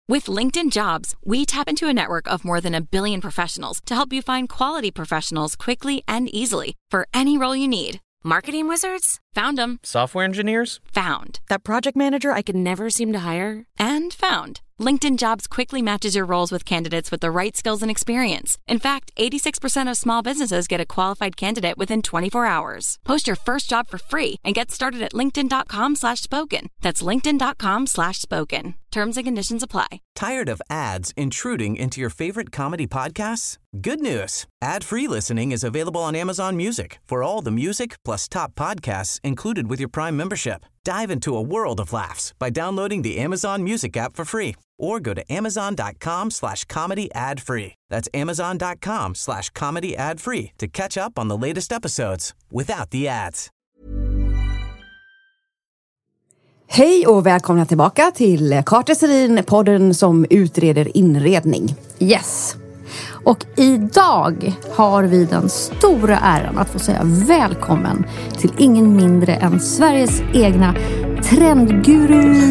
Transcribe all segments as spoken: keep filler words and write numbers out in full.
With LinkedIn Jobs, we tap into a network of more than a billion professionals to help you find quality professionals quickly and easily for any role you need. Marketing wizards? Found them. Software engineers? Found. That project manager I could never seem to hire? And found. LinkedIn Jobs quickly matches your roles with candidates with the right skills and experience. In fact, eighty-six percent of small businesses get a qualified candidate within twenty-four hours. Post your first job for free and get started at linkedin.com slash spoken. That's linkedin.com slash spoken. Terms and conditions apply. Tired of ads intruding into your favorite comedy podcasts? Good news. Ad-free listening is available on Amazon Music for all the music plus top podcasts included with your Prime membership. Dive into a world of laughs by downloading the Amazon Music app for free or go to amazon.com slash comedy ad free. That's amazon.com slash comedy ad free to catch up on the latest episodes without the ads. Hej och välkomna tillbaka till Carter Selin, podden som utreder inredning. Yes. Och idag har vi den stora äran att få säga välkommen till ingen mindre än Sveriges egna trendguru.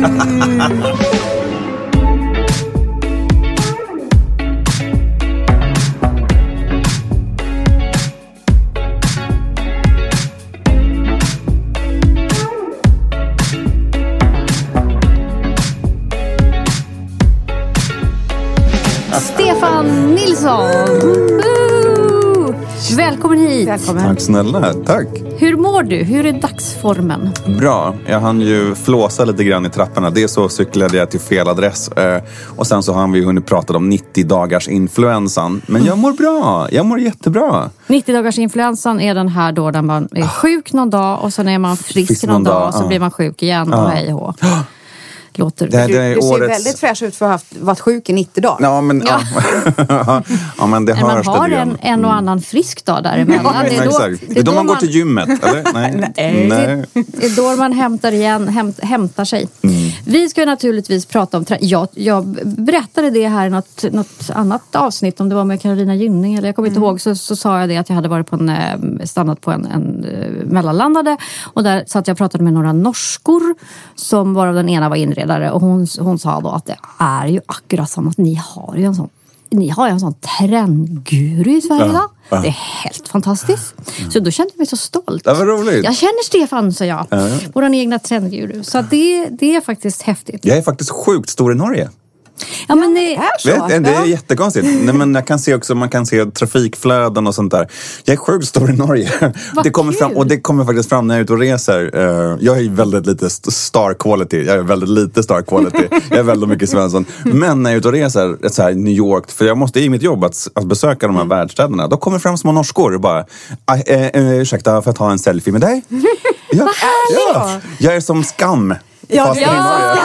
Stefan Nilsson. Woo! Välkommen hit. Välkommen. Tack snälla, tack. Hur mår du? Hur är dagsformen? Bra, jag hann ju flåsa lite grann i trapporna. Det så cyklade jag till fel adress. Och sen så har vi hunnit prata om nittio dagars influensan. Men jag mår bra, jag mår jättebra. nittio dagars influensan är den här då där man är sjuk någon dag och sen är man frisk, frisk någon, någon dag och så ja. blir man sjuk igen och hej och låter. Det, det du, du ser årets... väldigt fräsch ut för att ha haft, varit sjuk i nittio dagar. Ja, men, ja. Ja. Ja, men det men man har en, en och annan frisk dag däremellan. Ja, det är då, det är då, då man, man går till gymmet, eller? Nej. Nej. Nej. Det är då man hämtar igen, hämt, hämtar sig. Mm. Vi ska naturligtvis prata om... Jag, jag berättade det här i något, något annat avsnitt, om det var med Carolina Gynning, eller jag kommer inte mm. ihåg, så, så sa jag det att jag hade varit på en, stannat på en, en mellanlandade, och där satt jag och pratade med några norskor som varav den ena var inredare, och hon, hon sa då att det är ju akkurat som att ni har ju en sån Ni har ju en sån trendguru i Sverige idag. Ja, ja. Det är helt fantastiskt. Mm. Så då kände jag mig så stolt. Det var roligt. Jag känner Stefan, så jag. Ja. Vår egna trendguru. Så det, det är faktiskt häftigt. Jag är faktiskt sjukt stor i Norge. Ja, men det är så. Vet, det är jättekonstigt. Nej, men jag kan se också, man kan se trafikflöden och sånt där. Jag är sjukt stor i Norge. Det kommer fram, och det kommer faktiskt fram när jag är ute och reser. Jag är väldigt lite star quality. Jag är väldigt lite star quality. Jag är väldigt mycket Svensson. Men när jag är ute och reser, så här, New York, för jag måste i mitt jobb att, att besöka de här mm. världstäderna. Då kommer fram små norskor och bara, äh, äh, ursäkta, för att ta en selfie med dig? Ja, ja. Jag är som Skam. Ja, ja.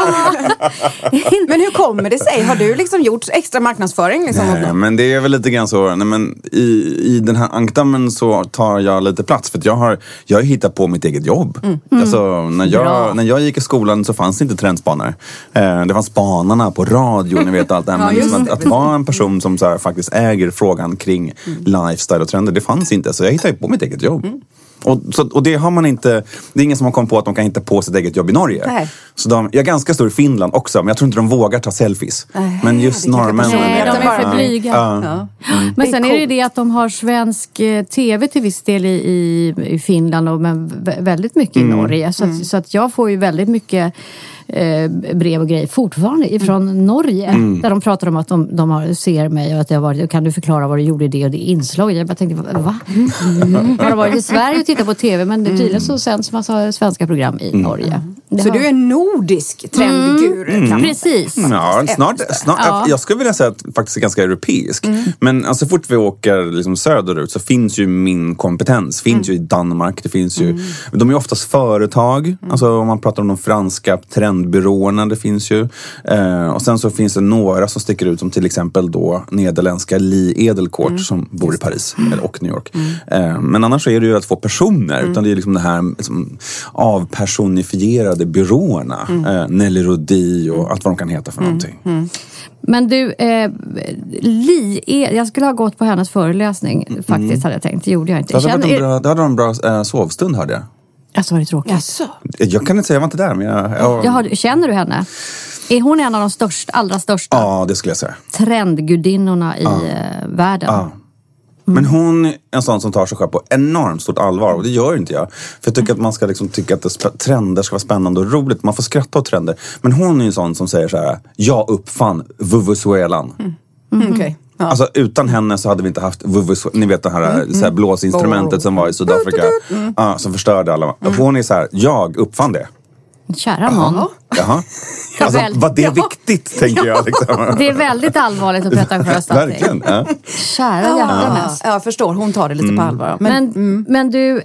Men hur kommer det sig? Har du liksom gjort extra marknadsföring? Liksom? Nej, men det är väl lite grann så. Nej, men i, I den här ankdammen så tar jag lite plats. För att jag har, jag har hittat på mitt eget jobb. Mm. Alltså, när, jag, när jag gick i skolan så fanns det inte trendspanare. Eh, det fanns spanarna på radio, ni vet allt det här. Men ja, liksom att, att vara en person som så här, faktiskt äger frågan kring mm. lifestyle och trender, det fanns inte. Så jag hittade på mitt eget jobb. Mm. Och, så, och det har man inte, det är ingen som har kommit på att de kan hitta på sitt eget jobb i Norge. Nej. Så de, jag är ganska stor i Finland också, men jag tror inte de vågar ta selfies. Nej, men just norrmännen. Nej, de är för blyga. Ja. Ja. Mm. Men sen är det det att de har svensk tv till viss del i, i, i Finland, och men väldigt mycket mm. i Norge. Så att, mm. så att jag får ju väldigt mycket eh, brev och grejer fortfarande ifrån mm. Norge. Mm. Där de pratar om att de, de har, ser mig och att jag har varit, kan du förklara vad du gjorde i det och det inslaget? Jag bara tänkte, va? Mm. Jag har varit i Sverige och tittat på tv, men det är tydligen så sänds massa svenska program i mm. Norge. Så har... du är nordisk trendguru. Mm. Mm. Precis. Ja, snart, snart ja. Jag skulle vilja säga att faktiskt är ganska europeisk. Mm. Men alltså, så fort vi åker liksom söderut så finns ju min kompetens. Finns mm. ju i Danmark. Det finns ju, mm. de är oftast företag. Mm. Alltså om man pratar om de franska trendbyråerna, det finns ju. Eh, och sen så finns det några som sticker ut, som till exempel då nederländska Lee Edelkoort mm. som bor i Paris mm. och New York. Mm. Eh, men annars så är det ju att få personer. Mm. Utan det är liksom det här liksom, avpersonifierade byråerna. Mm. Eh, Nelly Rodi och allt vad de kan heta för mm. någonting. Mm. Men du, eh, Li, jag skulle ha gått på hennes föreläsning faktiskt, mm. hade jag tänkt. Det gjorde jag inte. Det hade, Känner, bra, det hade en bra eh, sovstund, hörde jag. Alltså var det tråkigt. Jaså? Jag kan inte säga, jag var inte där, men jag... jag... jag har, känner du henne? Är hon en av de största, allra största Ja, det skulle jag säga. trendgudinnorna i Ja. världen? Ja. Men hon är en sån som tar sig själv på enormt stort allvar. Och det gör inte jag. För jag tycker att man ska liksom tycka att det, trender ska vara spännande och roligt. Man får skratta åt trender. Men hon är ju en sån som säger så här: jag uppfann vuvuzuelan. Mm. Mm. Okej. Okay. Ja. Alltså utan henne så hade vi inte haft vuvuzuela. Ni vet det här, mm. så här blåsinstrumentet oh. som var i Sydafrika. Mm. Ja, som förstörde alla. Mm. Hon är så här: jag uppfann det. Kära någon. Jaha. Alltså, var det viktigt, tänker jag. Liksom. Det är väldigt allvarligt att pretentiöst. Verkligen. Ja. Kära hjärtanes. Ja, jag förstår. Hon tar det lite mm. på allvar. Men, men, mm. men du,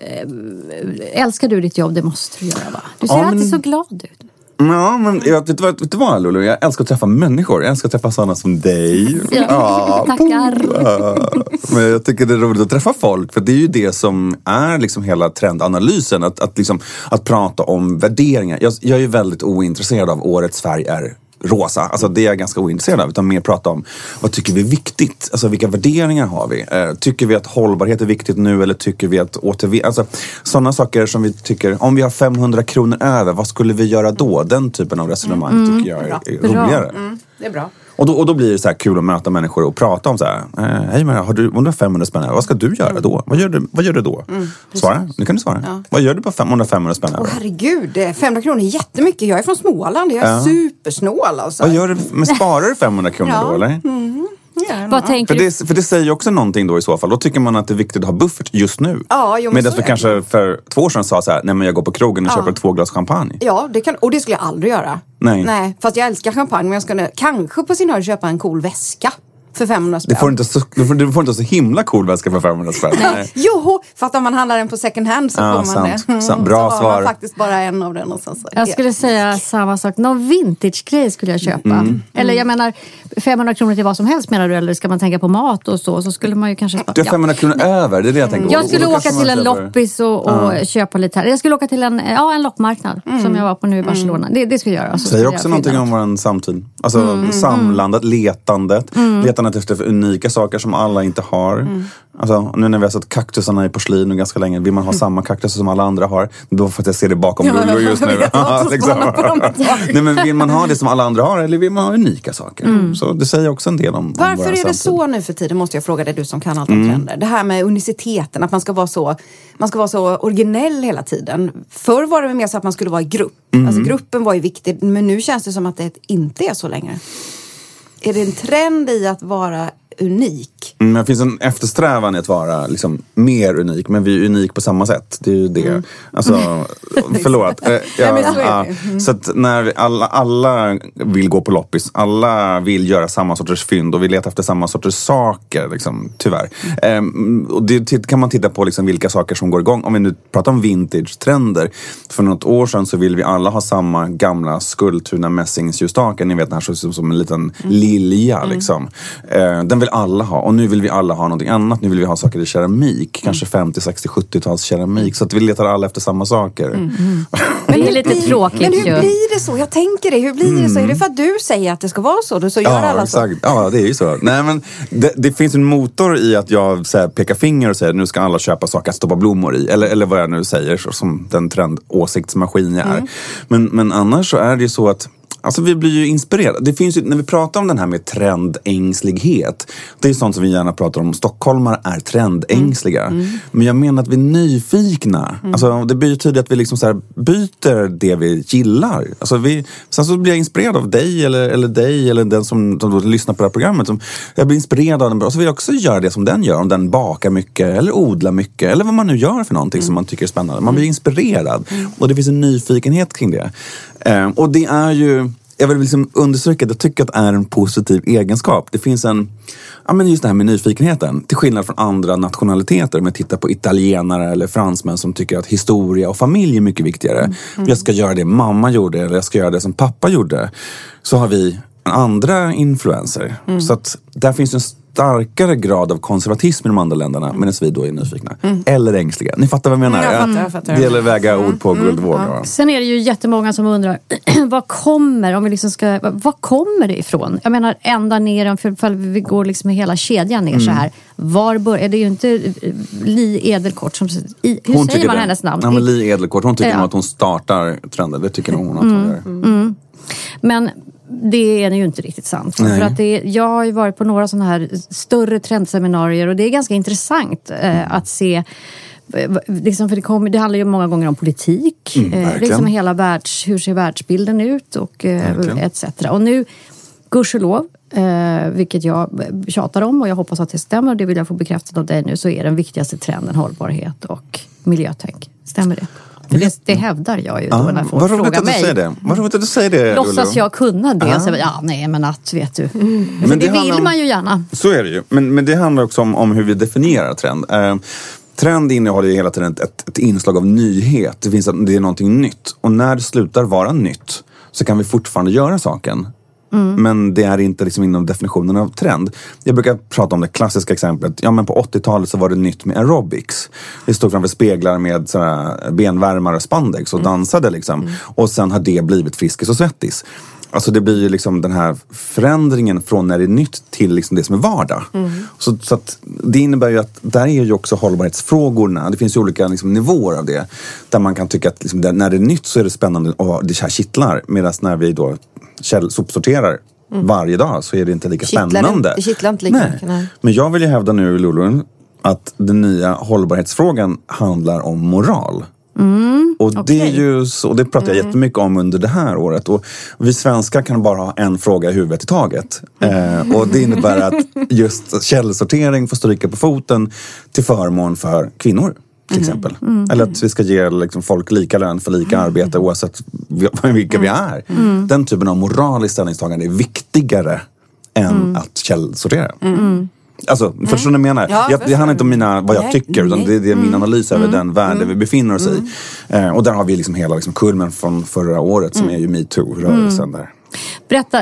älskar du ditt jobb? Det måste du göra, va? Du ser ja, alltid men... så glad ut. Ja, men jag, vet, vet, vet du vad, Lulu? Jag älskar att träffa människor. Jag älskar att träffa sådana som dig. Ja, ja, tackar. Ja. Men jag tycker det är roligt att träffa folk. För det är ju det som är liksom hela trendanalysen. Att, att, liksom, att prata om värderingar. Jag, jag är ju väldigt ointresserad av årets färg är rosa. Alltså det är jag ganska ointresserad av. Utan mer prata om vad tycker vi är viktigt. Alltså vilka värderingar har vi? Eh, tycker vi att hållbarhet är viktigt nu? Eller tycker vi att återvinning... Alltså sådana saker som vi tycker... Om vi har femhundra kronor över, vad skulle vi göra då? Den typen av resonemang mm. tycker jag är, är roligare. Mm. Det är bra. Och då, och då blir det så här kul att möta människor och prata om så här. Eh, Hej Maria, har du, om du har femhundra spänn, vad ska du göra då? Vad gör du, vad gör du då? Mm, svara, nu kan du svara. Ja. Vad gör du på femhundra, femhundra spänn? Åh herregud, femhundra kronor är jättemycket. Jag är från Småland, jag är ja. supersnål alltså. Vad gör du, men sparar du femhundra kronor ja. då eller? Mm. Ja, vad tänker för, det, för det säger ju också någonting då i så fall. Då tycker man att det är viktigt att ha buffert just nu. Ja, jo, medan du kanske för två år sedan sa så här: nej men jag går på krogen och ja. köper två glas champagne. Ja, det kan, och det skulle jag aldrig göra. Nej. Nej, fast jag älskar champagne, men jag skulle kanske på sin höjd köpa en cool väska. För femhundra spänn. Du får inte så, du får, du får inte så himla cool väska för femhundra spänn. Nej. Jo, för att om man handlar den på second hand så ja, får man sant, det. Mm, sant. Bra så svar. har man faktiskt bara en av den. Och så, så. Jag skulle säga samma sak. Någon vintage-grej skulle jag köpa. Mm. Eller jag menar, femhundra kronor till vad som helst menar du? Eller ska man tänka på mat och så? Så skulle man ju kanske... Du har femhundra kronor ja. över, det är det jag tänker. Jag skulle och, och åka till en loppis och, och ja. köpa lite här. Jag skulle åka till en, ja, en loppmarknad mm. som jag var på nu i Barcelona. Det, det skulle jag göra. Säger också någonting om vår samtid. Alltså mm. samlandet, letandet. Mm. Letandet efter unika saker som alla inte har. Mm. Alltså, nu när vi har sett kaktusarna i porslin och ganska länge, vill man ha mm. samma kaktusar som alla andra har? Då får jag se det bakom Lulu just nu. liksom. Nej, men vill man ha det som alla andra har eller vill man ha unika saker? Mm. Så det säger också en del om, varför om våra är det samtid. så nu för tiden, måste jag fråga dig, du som kan allt om mm. trender. Det här med uniciteten, att man ska vara så man ska vara så originell hela tiden. Förr var det mer så att man skulle vara i grupp. Mm. Alltså gruppen var ju viktig, men nu känns det som att det inte är så längre. Är det en trend i att vara unik? Mm, det finns en eftersträvan i att vara liksom mer unik, men vi är unik på samma sätt. Det är ju det. Mm. Alltså, förlåt. Eh, ja, så, ja, mm. så att när alla, alla vill gå på loppis, alla vill göra samma sorters fynd och vill leta efter samma sorters saker, liksom, tyvärr. Mm. Eh, och det kan man titta på liksom, vilka saker som går igång. Om vi nu pratar om vintage-trender. För något år sedan så vill vi alla ha samma gamla Skultuna mässingsljusstake. Ni vet den här som, som en liten mm. lilja. Liksom. Eh, den vill alla ha. Och nu vill vi alla ha någonting annat. Nu vill vi ha saker i keramik. Kanske femtio, sextio, sjuttio-tals keramik. Så att vi letar alla efter samma saker. Mm. Mm. Men det är lite blir, tråkigt. Men hur ju. blir det så? Jag tänker det. Hur blir mm. det så? Är det för att du säger att det ska vara så? Så gör ja, alla exakt. så? Ja, det är ju så. Nej, men det, det finns en motor i att jag så här, pekar finger och säger nu ska alla köpa saker att stoppa blommor i. Eller, eller vad jag nu säger. Som den trendåsiktsmaskin jag är. Mm. Men, men annars så är det ju så att alltså vi blir ju inspirerade. Det finns ju, när vi pratar om den här med trendängslighet. Det är sånt som vi gärna pratar om. Stockholmare är trendängsliga. Mm. Mm. Men jag menar att vi är nyfikna. Mm. Alltså det betyder att vi liksom så här byter det vi gillar. Alltså vi, sen så blir jag inspirerad av dig eller, eller dig eller den som, som lyssnar på det här programmet. Som, jag blir inspirerad av den. Och så vill jag också göra det som den gör. Om den bakar mycket eller odlar mycket. Eller vad man nu gör för någonting mm. som man tycker är spännande. Man blir inspirerad. Mm. Och det finns en nyfikenhet kring det. Eh, och det är ju... Jag vill liksom undersöka att jag tycker att det är en positiv egenskap. Det finns en, ja men just det här med nyfikenheten. Till skillnad från andra nationaliteter. Om jag tittar på italienare eller fransmän som tycker att historia och familj är mycket viktigare. Mm. Mm. Jag ska göra det mamma gjorde eller jag ska göra det som pappa gjorde. Så har vi andra influenser. Mm. Så att där finns en starkare grad av konservatism i de andra länderna medan vi då är nyfikna. Mm. Eller ängsliga. Ni fattar vad jag menar? Jag fattar, jag fattar. Det gäller att väga mm. ord på mm. guldvåg. Ja. Sen är det ju jättemånga som undrar vad kommer, om vi liksom ska, vad kommer det ifrån? Jag menar ända ner, för vi går liksom hela kedjan ner mm. så här. Var börjar, det är ju inte Li Edelkort som, i, hur hon säger man det. hennes namn? Ja, men Li Edelkort, hon tycker ja. nog att hon startar trenden. Det tycker nog hon att hon mm. gör. Mm. Men det är ju inte riktigt sant. Nej. För att det, jag har ju varit på några sådana här större trendseminarier och det är ganska intressant eh, att se. Liksom för det, kommer, det handlar ju många gånger om politik. Mm, eh, liksom hela världs, hur ser världsbilden ut och eh, et cetera. Och nu, gudskelov, eh, vilket jag tjatar om och jag hoppas att det stämmer och det vill jag få bekräftat av dig nu, så är den viktigaste trenden hållbarhet och miljötänk. Stämmer det? För det, det hävdar jag ju då ah, när folk frågar mig. Säger det. Vad roligt att du säger det. Låtsas jag kunna det? Ah. Så, ja, nej men att, vet du. Mm. Men det, det vill om, man ju gärna. Så är det ju. Men, men det handlar också om, om hur vi definierar trend. Uh, trend innehåller ju hela tiden ett, ett, ett inslag av nyhet. Det finns det är någonting nytt. Och när det slutar vara nytt så kan vi fortfarande göra saken. Mm. Men det är inte liksom inom definitionen av trend. Jag brukar prata om det klassiska exemplet. Ja, men på åttiotalet så var det nytt med aerobics. Vi stod framför speglar med sådär benvärmare och spandex och dansade liksom. Mm. Och sen har det blivit Friskis och Svettis. Alltså det blir ju liksom den här förändringen från när det är nytt till liksom det som är vardag. Mm. Så, så att det innebär ju att där är ju också hållbarhetsfrågorna. Det finns ju olika liksom nivåer av det. Där man kan tycka att liksom, när det är nytt så är det spännande och det här kittlar. Medan när vi då käll, sopsorterar mm. varje dag så är det inte lika kittlar spännande. Det kittlar inte lika mycket. Nej. Men jag vill ju hävda nu, Lulu, att den nya hållbarhetsfrågan handlar om moral. Mm, och det okay. är ju så, och det pratar jag mm. jättemycket om under det här året. Och vi svenskar kan bara ha en fråga i huvudet i taget. Mm. Eh, och det innebär att just källsortering får stryka på foten till förmån för kvinnor. Till mm. exempel. Mm. Eller att vi ska ge liksom, folk lika lön för lika mm. arbete oavsett vilka mm. vi är. Mm. Den typen av moraliskt ställningstagande är viktigare än mm. att källsortera. Mm. Alltså, mm. förstår du vad jag menar? Ja, jag, det handlar inte om mina, vad jag nej, tycker, utan det, det är min mm. analys över mm. den värld mm. vi befinner oss mm. i. Eh, och där har vi liksom hela liksom, kulmen från förra året som mm. är ju MeToo-rörelsen mm. där. Berätta,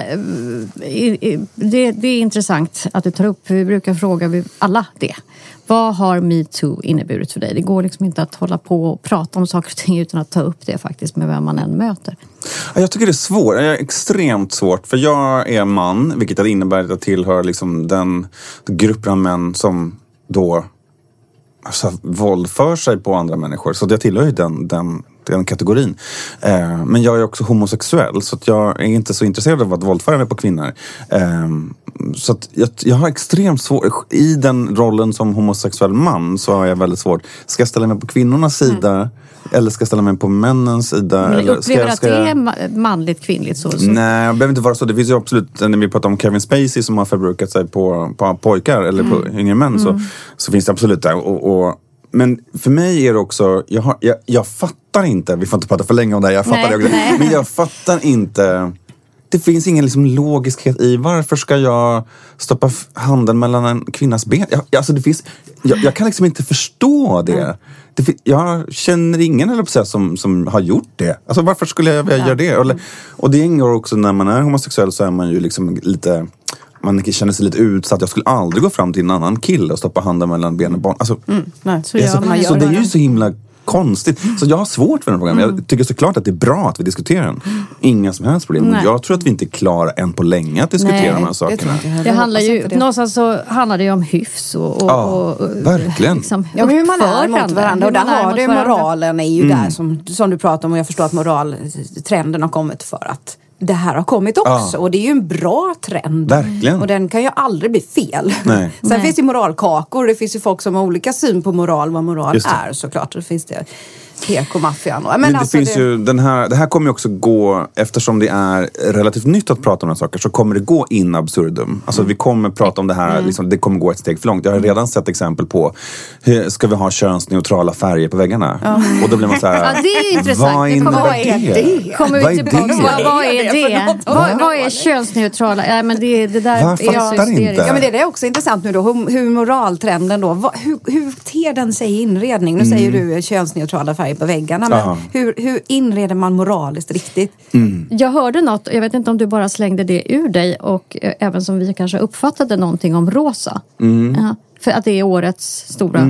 det, det är intressant att du tar upp, vi brukar fråga vi alla det. Vad har MeToo inneburit för dig? Det går liksom inte att hålla på och prata om saker och ting utan att ta upp det faktiskt med vem man än möter. Jag tycker det är svårt, det är extremt svårt. För jag är man, vilket innebär att jag tillhör liksom den gruppen av män som då alltså, våldför sig på andra människor. Så jag tillhör ju den, den, den kategorin. Eh, men jag är också homosexuell så att jag är inte så intresserad av att våldföra mig på kvinnor. Eh, så att jag, jag har extremt svårt, i den rollen som homosexuell man så har jag väldigt svårt. Ska jag ställa mig på kvinnornas sida? Mm. Eller ska jag ställa mig på männens sida? Men eller upplever ska jag, ska att det är manligt, kvinnligt? Så, så. Nej, det behöver inte vara så. Det finns ju absolut, när vi pratar om Kevin Spacey som har förbrukat sig på, på pojkar eller mm. på yngre män mm. så, så finns det absolut där. Och, och, men för mig är det också, jag, har, jag, jag fattar inte, vi får inte prata för länge om det här, jag fattar nej, det också. Nej. Men jag fattar inte, det finns ingen liksom logiskhet i varför ska jag stoppa handen mellan en kvinnas ben? Jag, alltså det finns, jag, jag kan liksom inte förstå det. Mm. Det, jag känner ingen eller på sätt som, som har gjort det. Alltså varför skulle jag vilja ja. göra det? Eller, och det ingår också när man är homosexuell så är man ju liksom lite, man känner sig lite utsatt. Jag skulle aldrig gå fram till en annan kille och stoppa handen mellan ben och barn. Alltså, mm, nej, så, alltså, man så det är ju så himla konstigt. Så jag har svårt för den frågan. Mm. Jag tycker såklart att det är bra att vi diskuterar den. Inga som helst problem. Nej. Jag tror att vi inte är klara än på länge att diskutera Nej, de här sakerna. Det, det handlar ju, någonstans så handlar det ju om hyfs och, och, ja, och verkligen. Liksom, ja, men hur man är mot varandra. Och där har det moralen är ju mm. där som, som du pratar om, och jag förstår att moraltrenden har kommit för att det här har kommit också. Ja. Och det är ju en bra trend. Verkligen. Och den kan ju aldrig bli fel. Nej. Sen Nej. finns det moralkakor. Det finns ju folk som har olika syn på moral, vad moral är såklart. Det finns det P K-maffian. Men, Men det alltså finns det... ju den här, det här kommer ju också gå, eftersom det är relativt nytt att prata om de saker, så kommer det gå in absurdum. Alltså mm. vi kommer prata om det här, mm. liksom, det kommer gå ett steg för långt. Jag har redan sett exempel på, hur ska vi ha könsneutrala färger på väggarna? Mm. Och då blir man så här, ja, det är intressant. Vad innebär vad är det? det? Kommer vad vi är tillbaka? det? Vad, vad är det? Vad, vad är könsneutrala? Ja, men det, det där jag fattar inte. Ja, men det är också intressant nu då. Hur, hur moraltrenden då, vad, hur, hur ter den sig i inredning? Nu mm. säger du könsneutrala färger på väggarna, men Hur, hur inreder man moraliskt riktigt? Mm. Jag hörde något, jag vet inte om du bara slängde det ur dig, och eh, även som vi kanske uppfattade någonting om rosa. Mm. Ja, för att det är årets stora... Mm.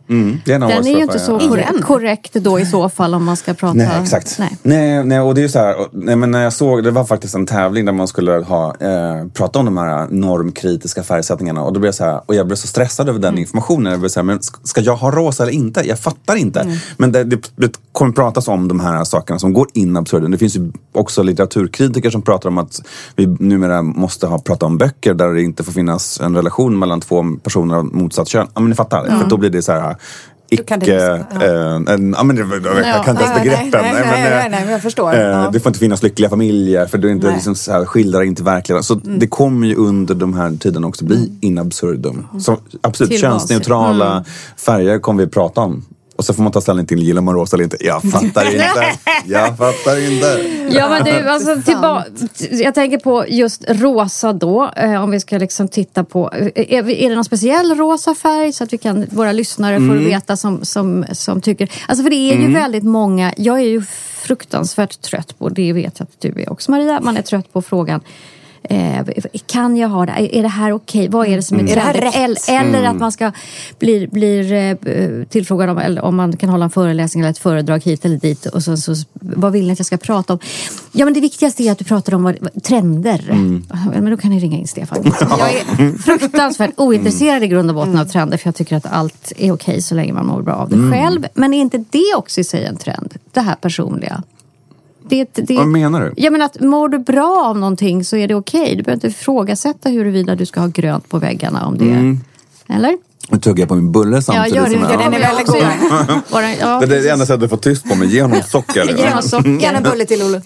Mm, det är en Den är ju inte så ja. korrekt, korrekt då i så fall om man ska prata... Nej, exakt. Nej, nej, nej och det är ju så här, nej, men när jag såg, det var faktiskt en tävling där man skulle ha, eh, prata om de här normkritiska färgsättningarna och då blev jag så här, och jag blev så stressad över den mm. informationen. Jag blev så här, men ska jag ha rosa eller inte? Jag fattar inte. Mm. Men det, det, det kommer pratas om de här sakerna som går in absurden. Det finns ju också litteraturkritiker som pratar om att vi numera måste ha prata om böcker där det inte får finnas en relation mellan två personer av motsatt kön. Ja, men ni fattar. Mm. För då blir det så här icke... Det, ja. äh, en, ja, men det, jag ja, kan inte ens begreppen. Nej, nej, nej, nej, nej, jag förstår. Äh, ja. Det får inte finnas lyckliga familjer för det är inte liksom så här, skildrar inte verkligheten. Så mm. det kommer ju under de här tiden också bli in absurdum. Mm. Så absolut, till könsneutrala mm. färger kommer vi prata om. Och så får man ta ställning till, gillar man rosa eller inte? Jag fattar inte. Jag fattar inte. Ja, men du, alltså tillbaka. Jag tänker på just rosa då. Eh, om vi ska liksom titta på. Är, är det någon speciell rosa färg så att vi kan, våra lyssnare får mm. veta som, som, som tycker. Alltså för det är ju mm. väldigt många. Jag är ju fruktansvärt trött på, det vet jag att du är också Maria. Man är trött på frågan. Eh, kan jag ha det? Är det här okej? Vad är det som är mm. trendigt? Eller, eller mm. att man ska bli blir, eh, tillfrågad om, eller om man kan hålla en föreläsning eller ett föredrag hit eller dit och så, så vad vill ni att jag ska prata om? Ja, men det viktigaste är att du pratar om vad, vad, trender. Mm. Men då kan ni ringa in Stefan. Jag är fruktansvärt ointresserad i grund och botten av trender för jag tycker att allt är okej så länge man mår bra av det mm. själv. Men är inte det också i sig en trend? Det här personliga. Det, det, Vad menar du? Jag menar att mår du bra av någonting så är det okej. Okay. Du behöver inte ifrågasätta huruvida du ska ha grönt på väggarna om det mm. är. Eller? Nu tuggar jag på min bulle samtidigt. Ja, gör det. Som Den är väldigt god. Ja, det är det enda sättet att få tyst på mig. Genom socker. Genom socker. Gärna bulle till Olle.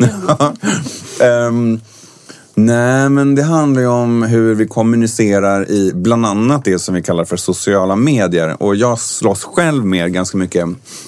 um, nej, men det handlar ju om hur vi kommunicerar i bland annat det som vi kallar för sociala medier. Och jag slåss själv med ganska mycket...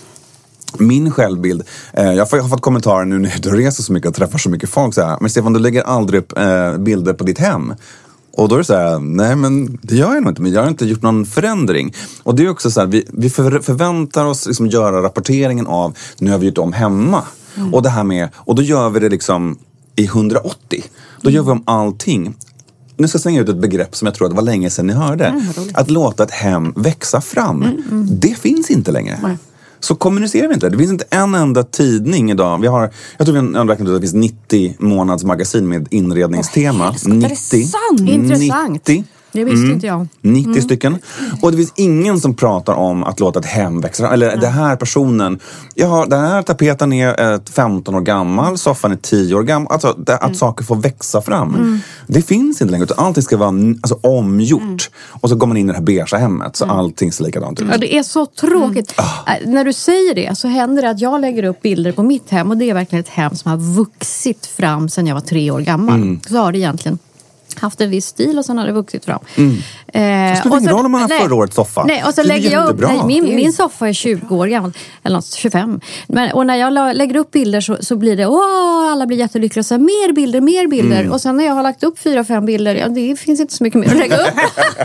Min självbild, eh, jag har fått kommentarer nu när du reser så mycket och träffar så mycket folk så här, men Stefan, du lägger aldrig upp eh, bilder på ditt hem. Och då är det så här, nej men det gör jag nog inte, men jag har inte gjort någon förändring. Och det är också så här, vi, vi för, förväntar oss liksom göra rapporteringen av, nu har vi gjort om hemma. Mm. Och det här med, och då gör vi det liksom i hundraåttio. Då gör vi om allting. Nu ska jag slänga ut ett begrepp som jag tror att det var länge sedan ni hörde. Mm, att låta ett hem växa fram. Mm, mm. Det finns inte längre. Nej. Så kommunicerar vi inte. Det finns inte en enda tidning idag. Vi har, jag tror vi har räknat ut att det finns nittio månads magasin med inredningstema. Oh, nittio. Det är sant. Intressant. nittio. Det visste mm. inte jag. nittio mm. stycken. Och det finns ingen som pratar om att låta ett hem växa. Eller mm. det här personen, ja, den här tapeten är femton år gammal, soffan är tio år gammal. Alltså det, att mm. saker får växa fram. Mm. Det finns inte längre. Utan allting ska vara alltså, omgjort. Mm. Och så går man in i det här beige hemmet. Så mm. allting ser likadant ut. Ja, det är så tråkigt. Mm. När du säger det så händer det att jag lägger upp bilder på mitt hem. Och det är verkligen ett hem som har vuxit fram sedan jag var tre år gammal. Mm. Så har det egentligen haft en viss stil och sen har det vuxit fram. Mm. Eh, det spelar ingen roll om man har förra årets soffa. Nej, och så lägger jag upp, nej, min, min soffa är tjugo år gammal, eller något, tjugofem. Men, och när jag la, lägger upp bilder så, så blir det, åh, alla blir jättelyckliga. Så mer bilder, mer bilder. Mm. Och sen när jag har lagt upp fyra, fem bilder, ja, det finns inte så mycket mer att lägga upp.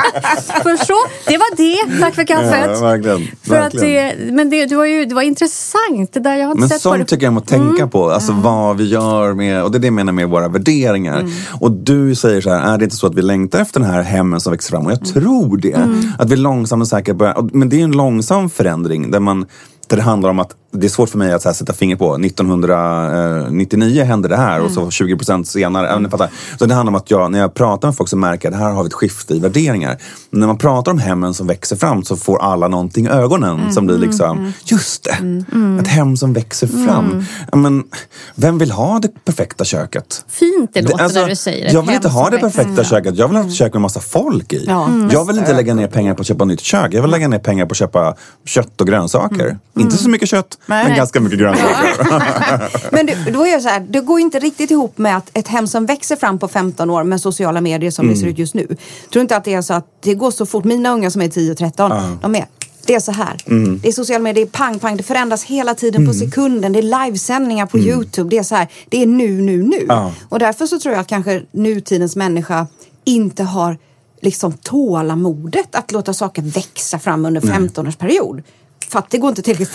För så, det var det. Tack för kaffet. Ja, verkligen. För att det, men det, det, var ju, det var intressant. Det där jag har inte men sett sånt det. tycker jag måste tänka mm. på. Alltså mm. vad vi gör med, och det är det jag menar med våra värderingar. Mm. Och du säger så här, är det inte så att vi längtar efter den här hemmen som växer fram? Och jag mm. tror det. Mm. Att vi långsamt och säkert börjar, men det är en långsam förändring där man, där det handlar om att det är svårt för mig att så här sätta finger på. nittonhundranittionio hände det här mm. och så tjugo procent senare. Mm. Så det handlar om att jag, när jag pratar med folk så märker jag att här har vi ett skifte i värderingar. När man pratar om hemmen som växer fram så får alla någonting i ögonen mm. som blir liksom, mm. just det, mm. ett hem som växer fram. Mm. Men, vem vill ha det perfekta köket? Fint det låter det, alltså, när du säger det. Jag vill inte ha det perfekta mm. köket. Jag vill ha ett kök med massa folk i. Ja. Mm. Jag vill inte lägga ner pengar på att köpa nytt kök. Jag vill lägga ner pengar på att köpa kött och grönsaker. Mm. Inte så mycket kött. Nej. Men ganska mycket grönsaker. Men du, då är det så här, det går inte riktigt ihop med att ett hem som växer fram på femton år med sociala medier som mm. det ser ut just nu. Tror inte att det är så att det går så fort. Mina unga som är tio och tretton, uh. de är, det är så här. Mm. Det är sociala medier, det är pang, pang. Det förändras hela tiden mm. på sekunden. Det är livesändningar på mm. YouTube. Det är så här, det är nu, nu, nu. Uh. Och därför så tror jag att kanske nutidens människa inte har liksom tålamodet att låta saker växa fram under femton års period. För att det går inte tillräckligt fort.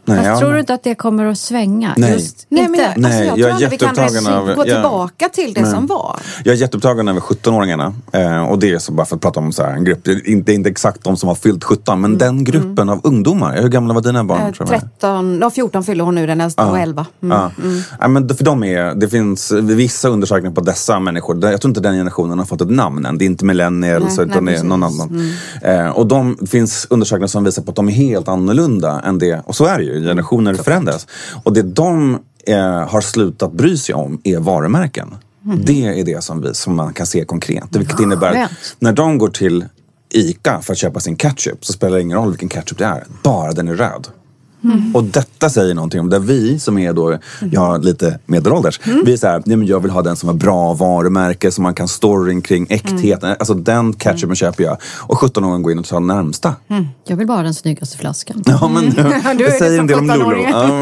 Nej, jag ja, tror men... du inte att det kommer att svänga? Nej. Just Nej, inte. men jag, alltså, Nej, jag, jag tror är att vi kan jätteupptagen av- gå jag- tillbaka till det Nej. som var. Jag är jätteupptagen över sjuttonåringarna. Eh, och det är så bara för att prata om så här, en grupp. Det är inte, inte exakt de som har fyllt sjutton, men mm. den gruppen mm. av ungdomar. Hur gamla var dina barn? Eh, tretton, ja, fjorton fyller hon nu, den äldsta, ja. och elva. Mm. Ja. Mm. Ja, men för de är, det finns vissa undersökningar på dessa människor. Jag tror inte den generationen har fått ett namn än. Det är inte millennials, nej, utan nej, det är någon annan. Mm. Eh, och de det finns undersökningar som visar på att de är helt annorlunda än det. Och så är det ju, generationer mm. förändras. Och det de eh, har slutat bry sig om är varumärken. Mm. Det är det som, vi, som man kan se konkret. Vilket ja, innebär att när de går till ICA för att köpa sin ketchup så spelar det ingen roll vilken ketchup det är. Bara den är röd. Mm. Och detta säger någonting om där vi som är då, ja, lite medelålders, mm. vi är så här, nej men jag vill ha den som har bra varumärke som man kan storyn kring äktheten. Mm. Alltså den ketchupen mm. köper jag. Och sjutton-åringen går in och tar närmsta. Mm. Jag vill bara den snyggaste flaskan. Ja, men mm. det säger en del om Lulu.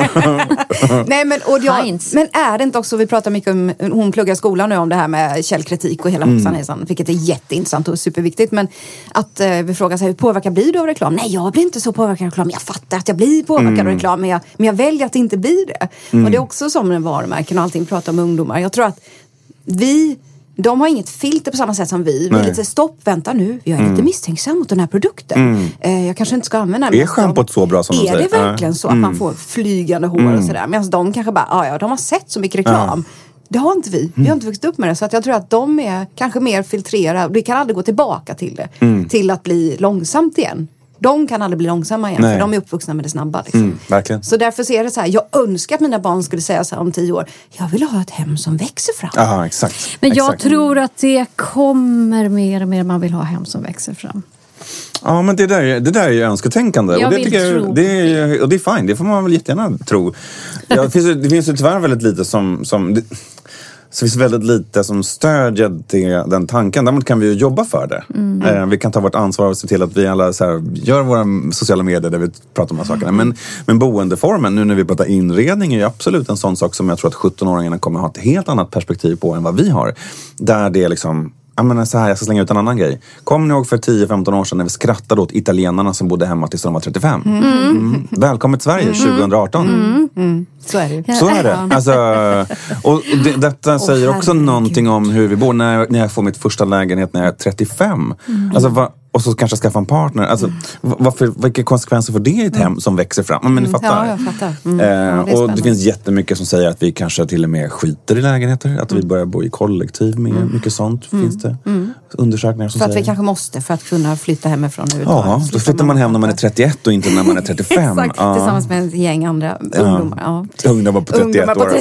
Nej, men, och jag, men är det inte också, vi pratar mycket om, hon pluggar skolan nu om det här med källkritik och hela mm. hoppsan, vilket är jätteintressant och superviktigt. Men att eh, vi frågar sig, hur påverkar blir du av reklam? Nej, jag blir inte så påverkad av reklam. Jag fattar att jag blir påverkad Mm. reklam, men jag, men jag väljer att det inte blir det. Mm. Och det är också som med varumärken och allting, pratar om ungdomar. Jag tror att vi, de har inget filter på samma sätt som vi. Vi är lite stopp, vänta nu, jag är mm. lite misstänksam mot den här produkten. Mm. Eh, jag kanske inte ska använda den. Är schampot så bra som de säger? Är det verkligen så att mm. man får flygande hår mm. och sådär? Medan de kanske bara, ja ja, de har sett så mycket reklam. Ja. Det har inte vi. Vi har inte vuxit upp med det. Så att jag tror att de är kanske mer filtrerade. Vi kan aldrig gå tillbaka till det. Mm. Till att bli långsamt igen. De kan aldrig bli långsamma igen. Nej. För de är uppvuxna med det snabba. Liksom. Mm, verkligen. Så därför ser det så här. Jag önskar att mina barn skulle säga så här om tio år. Jag vill ha ett hem som växer fram. Ja, exakt. Men jag exakt. tror att det kommer mer och mer. Man vill ha hem som växer fram. Ja, men det där, det där är ju önsketänkande. Jag och det vill tycker jag, tro det är, och det är fine. Det får man väl jättegärna tro. Ja, det, finns, det finns ju tyvärr väldigt lite som... som det, så det finns väldigt lite som stödjer det, den tanken. Däremot kan vi ju jobba för det. Mm. Eh, vi kan ta vårt ansvar och se till att vi alla så här, gör våra sociala medier där vi pratar om de här sakerna. Men, men boendeformen, nu när vi pratar inredning, är ju absolut en sån sak som jag tror att sjutton-åringarna kommer ha ett helt annat perspektiv på än vad vi har. Där det är liksom... Jag menar så här, jag ska slänga ut en annan grej. Kom ni ihåg för tio femton år sedan när vi skrattade åt italienarna som bodde hemma tills de var trettiofem? Mm. Mm. Välkommen till Sverige mm. tjugoarton. Mm. Mm. Så är det. Så är det. Alltså, och det, detta oh, säger också herregud. Någonting om hur vi bor. När, när jag får mitt första lägenhet när jag är trettiofem. Mm. Alltså, va, och så kanske skaffa en partner. Alltså, mm. varför, vilka konsekvenser får det i ett hem mm. som växer fram? Men, men ni fattar. Ja, jag fattar. Mm. Eh, ja, det och det finns jättemycket som säger att vi kanske till och med skiter i lägenheter. Att mm. vi börjar bo i kollektiv med mm. mycket sånt. Mm. Finns det mm. undersökningar som för att säger. vi kanske måste för att kunna flytta hemifrån nu. Ja, då flyttar man hem när man är trettioett och inte när man är trettiofem. Exakt, ja. Tillsammans med ett gäng andra ungdomar. Ja. Ungdomar på trettioett år.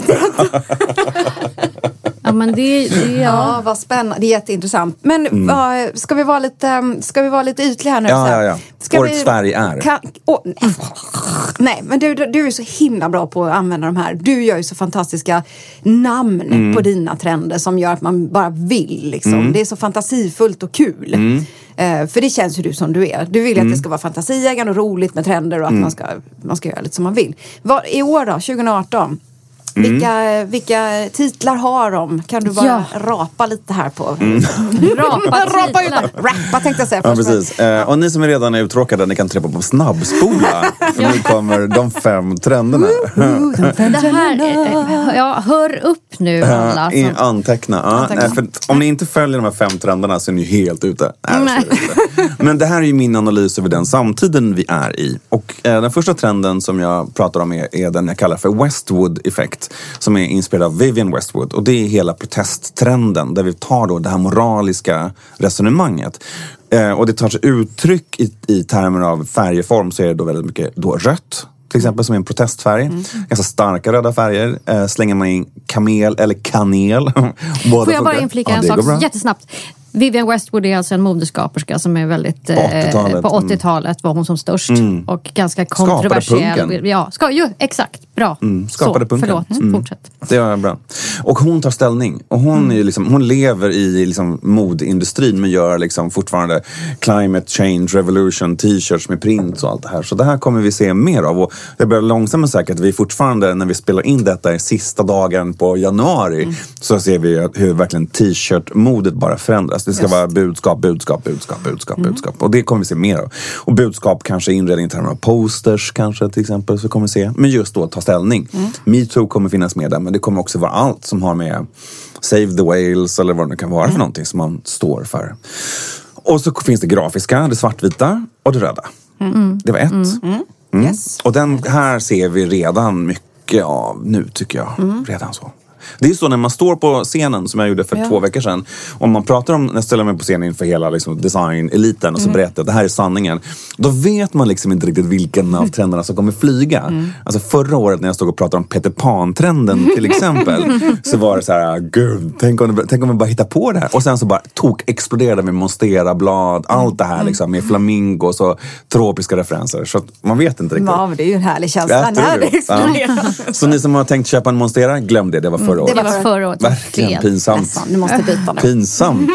Ja, men det, det ja. ja, vad spännande. Det är jätteintressant. Men mm. va, ska vi vara lite ska vi vara lite ytliga här nu? Ja, ja, ja. Ska Årets färg är. Kan, oh, nej. nej, men du, du är så himla bra på att använda de här. Du gör ju så fantastiska namn mm. på dina trender som gör att man bara vill. Liksom. Mm. Det är så fantasifullt och kul. Mm. Uh, för det känns ju du som du är. Du vill mm. att det ska vara fantasieggande och roligt med trender och att mm. man, ska, man ska göra lite som man vill. Var, i år då, tjugoarton. Mm. Vilka, vilka titlar har de? Kan du bara ja. rapa lite här på? Mm. Rapa titlar. Rappa tänkte jag säga. Ja, precis. Eh, och ni som är redan är uttråkade, ni kan trycka på snabbspola. För nu kommer de fem trenderna. Uh, de fem det här, ja, hör upp nu alla. Uh, anteckna. Uh, anteckna. Nej, för om ni inte följer de här fem trenderna så är ni helt ute. Nej, Nej. Men det här är ju min analys över den samtiden vi är i. Och eh, den första trenden som jag pratar om är, är den jag kallar för Westwood-effekt. Som är inspirerad av Vivienne Westwood. Och det är hela protesttrenden. Där vi tar då det här moraliska resonemanget. Eh, och det tar sig uttryck i, i termer av färgform. Så är det då väldigt mycket då rött. Till exempel som är en protestfärg. Mm. Ganska starka röda färger. Eh, slänger man in kamel eller kanel. Får jag bara inflika ja, en sak jättesnabbt. Vivienne Westwood är alltså en modeskaperska som är väldigt... åttiotalet. Eh, på åttiotalet var hon som störst. Mm. Och ganska kontroversiell. Skapade ja, ska, ju, exakt. Bra. Mm. Skapade så, punken. Förlåt, mm. fortsätt. Det är bra. Och hon tar ställning. Och hon, mm. är liksom, hon lever i liksom modeindustrin men gör liksom fortfarande climate change, revolution, t-shirts med print och allt det här. Så det här kommer vi se mer av. Och det börjar långsamt men säkert. Vi fortfarande, när vi spelar in detta i sista dagen på januari, mm. så ser vi hur verkligen t-shirt-modet bara förändras. Alltså det ska Just. vara budskap, budskap, budskap, budskap, mm. budskap. Och det kommer vi se mer av. Och budskap kanske inredning i termer av posters kanske till exempel, så kommer vi se. Men just då ta ställning. Mm. MeToo kommer finnas med där, men det kommer också vara allt som har med Save the Whales eller vad det kan vara mm. för någonting som man står för. Och så finns det grafiska, det svartvita och det röda. Mm. Det var ett. Mm. Mm. Mm. Yes. Och den här ser vi redan mycket av nu tycker jag. Mm. Redan så. Det är så när man står på scenen som jag gjorde för ja. två veckor sedan. Om man pratar om, när jag ställer mig på scenen inför hela liksom, design-eliten och så mm. berättar jag att det här är sanningen. Då vet man liksom inte riktigt vilken av trenderna som kommer flyga. Mm. Alltså förra året när jag stod och pratade om Peter Pan-trenden till exempel. Så var det så här, gud, tänk om, tänk om man bara hittar på det här. Och sen så bara tok exploderade med monstera-blad. Allt det här liksom med flamingos och tropiska referenser. Så att man vet inte riktigt. Ja, det är ju en härlig känsla när det exploderar. Ja. Så ni som har tänkt köpa en monstera, glöm det, det var förra året. Det var förra året. Verkligen pinsamt. Nästan, du måste byta nu. Pinsamt.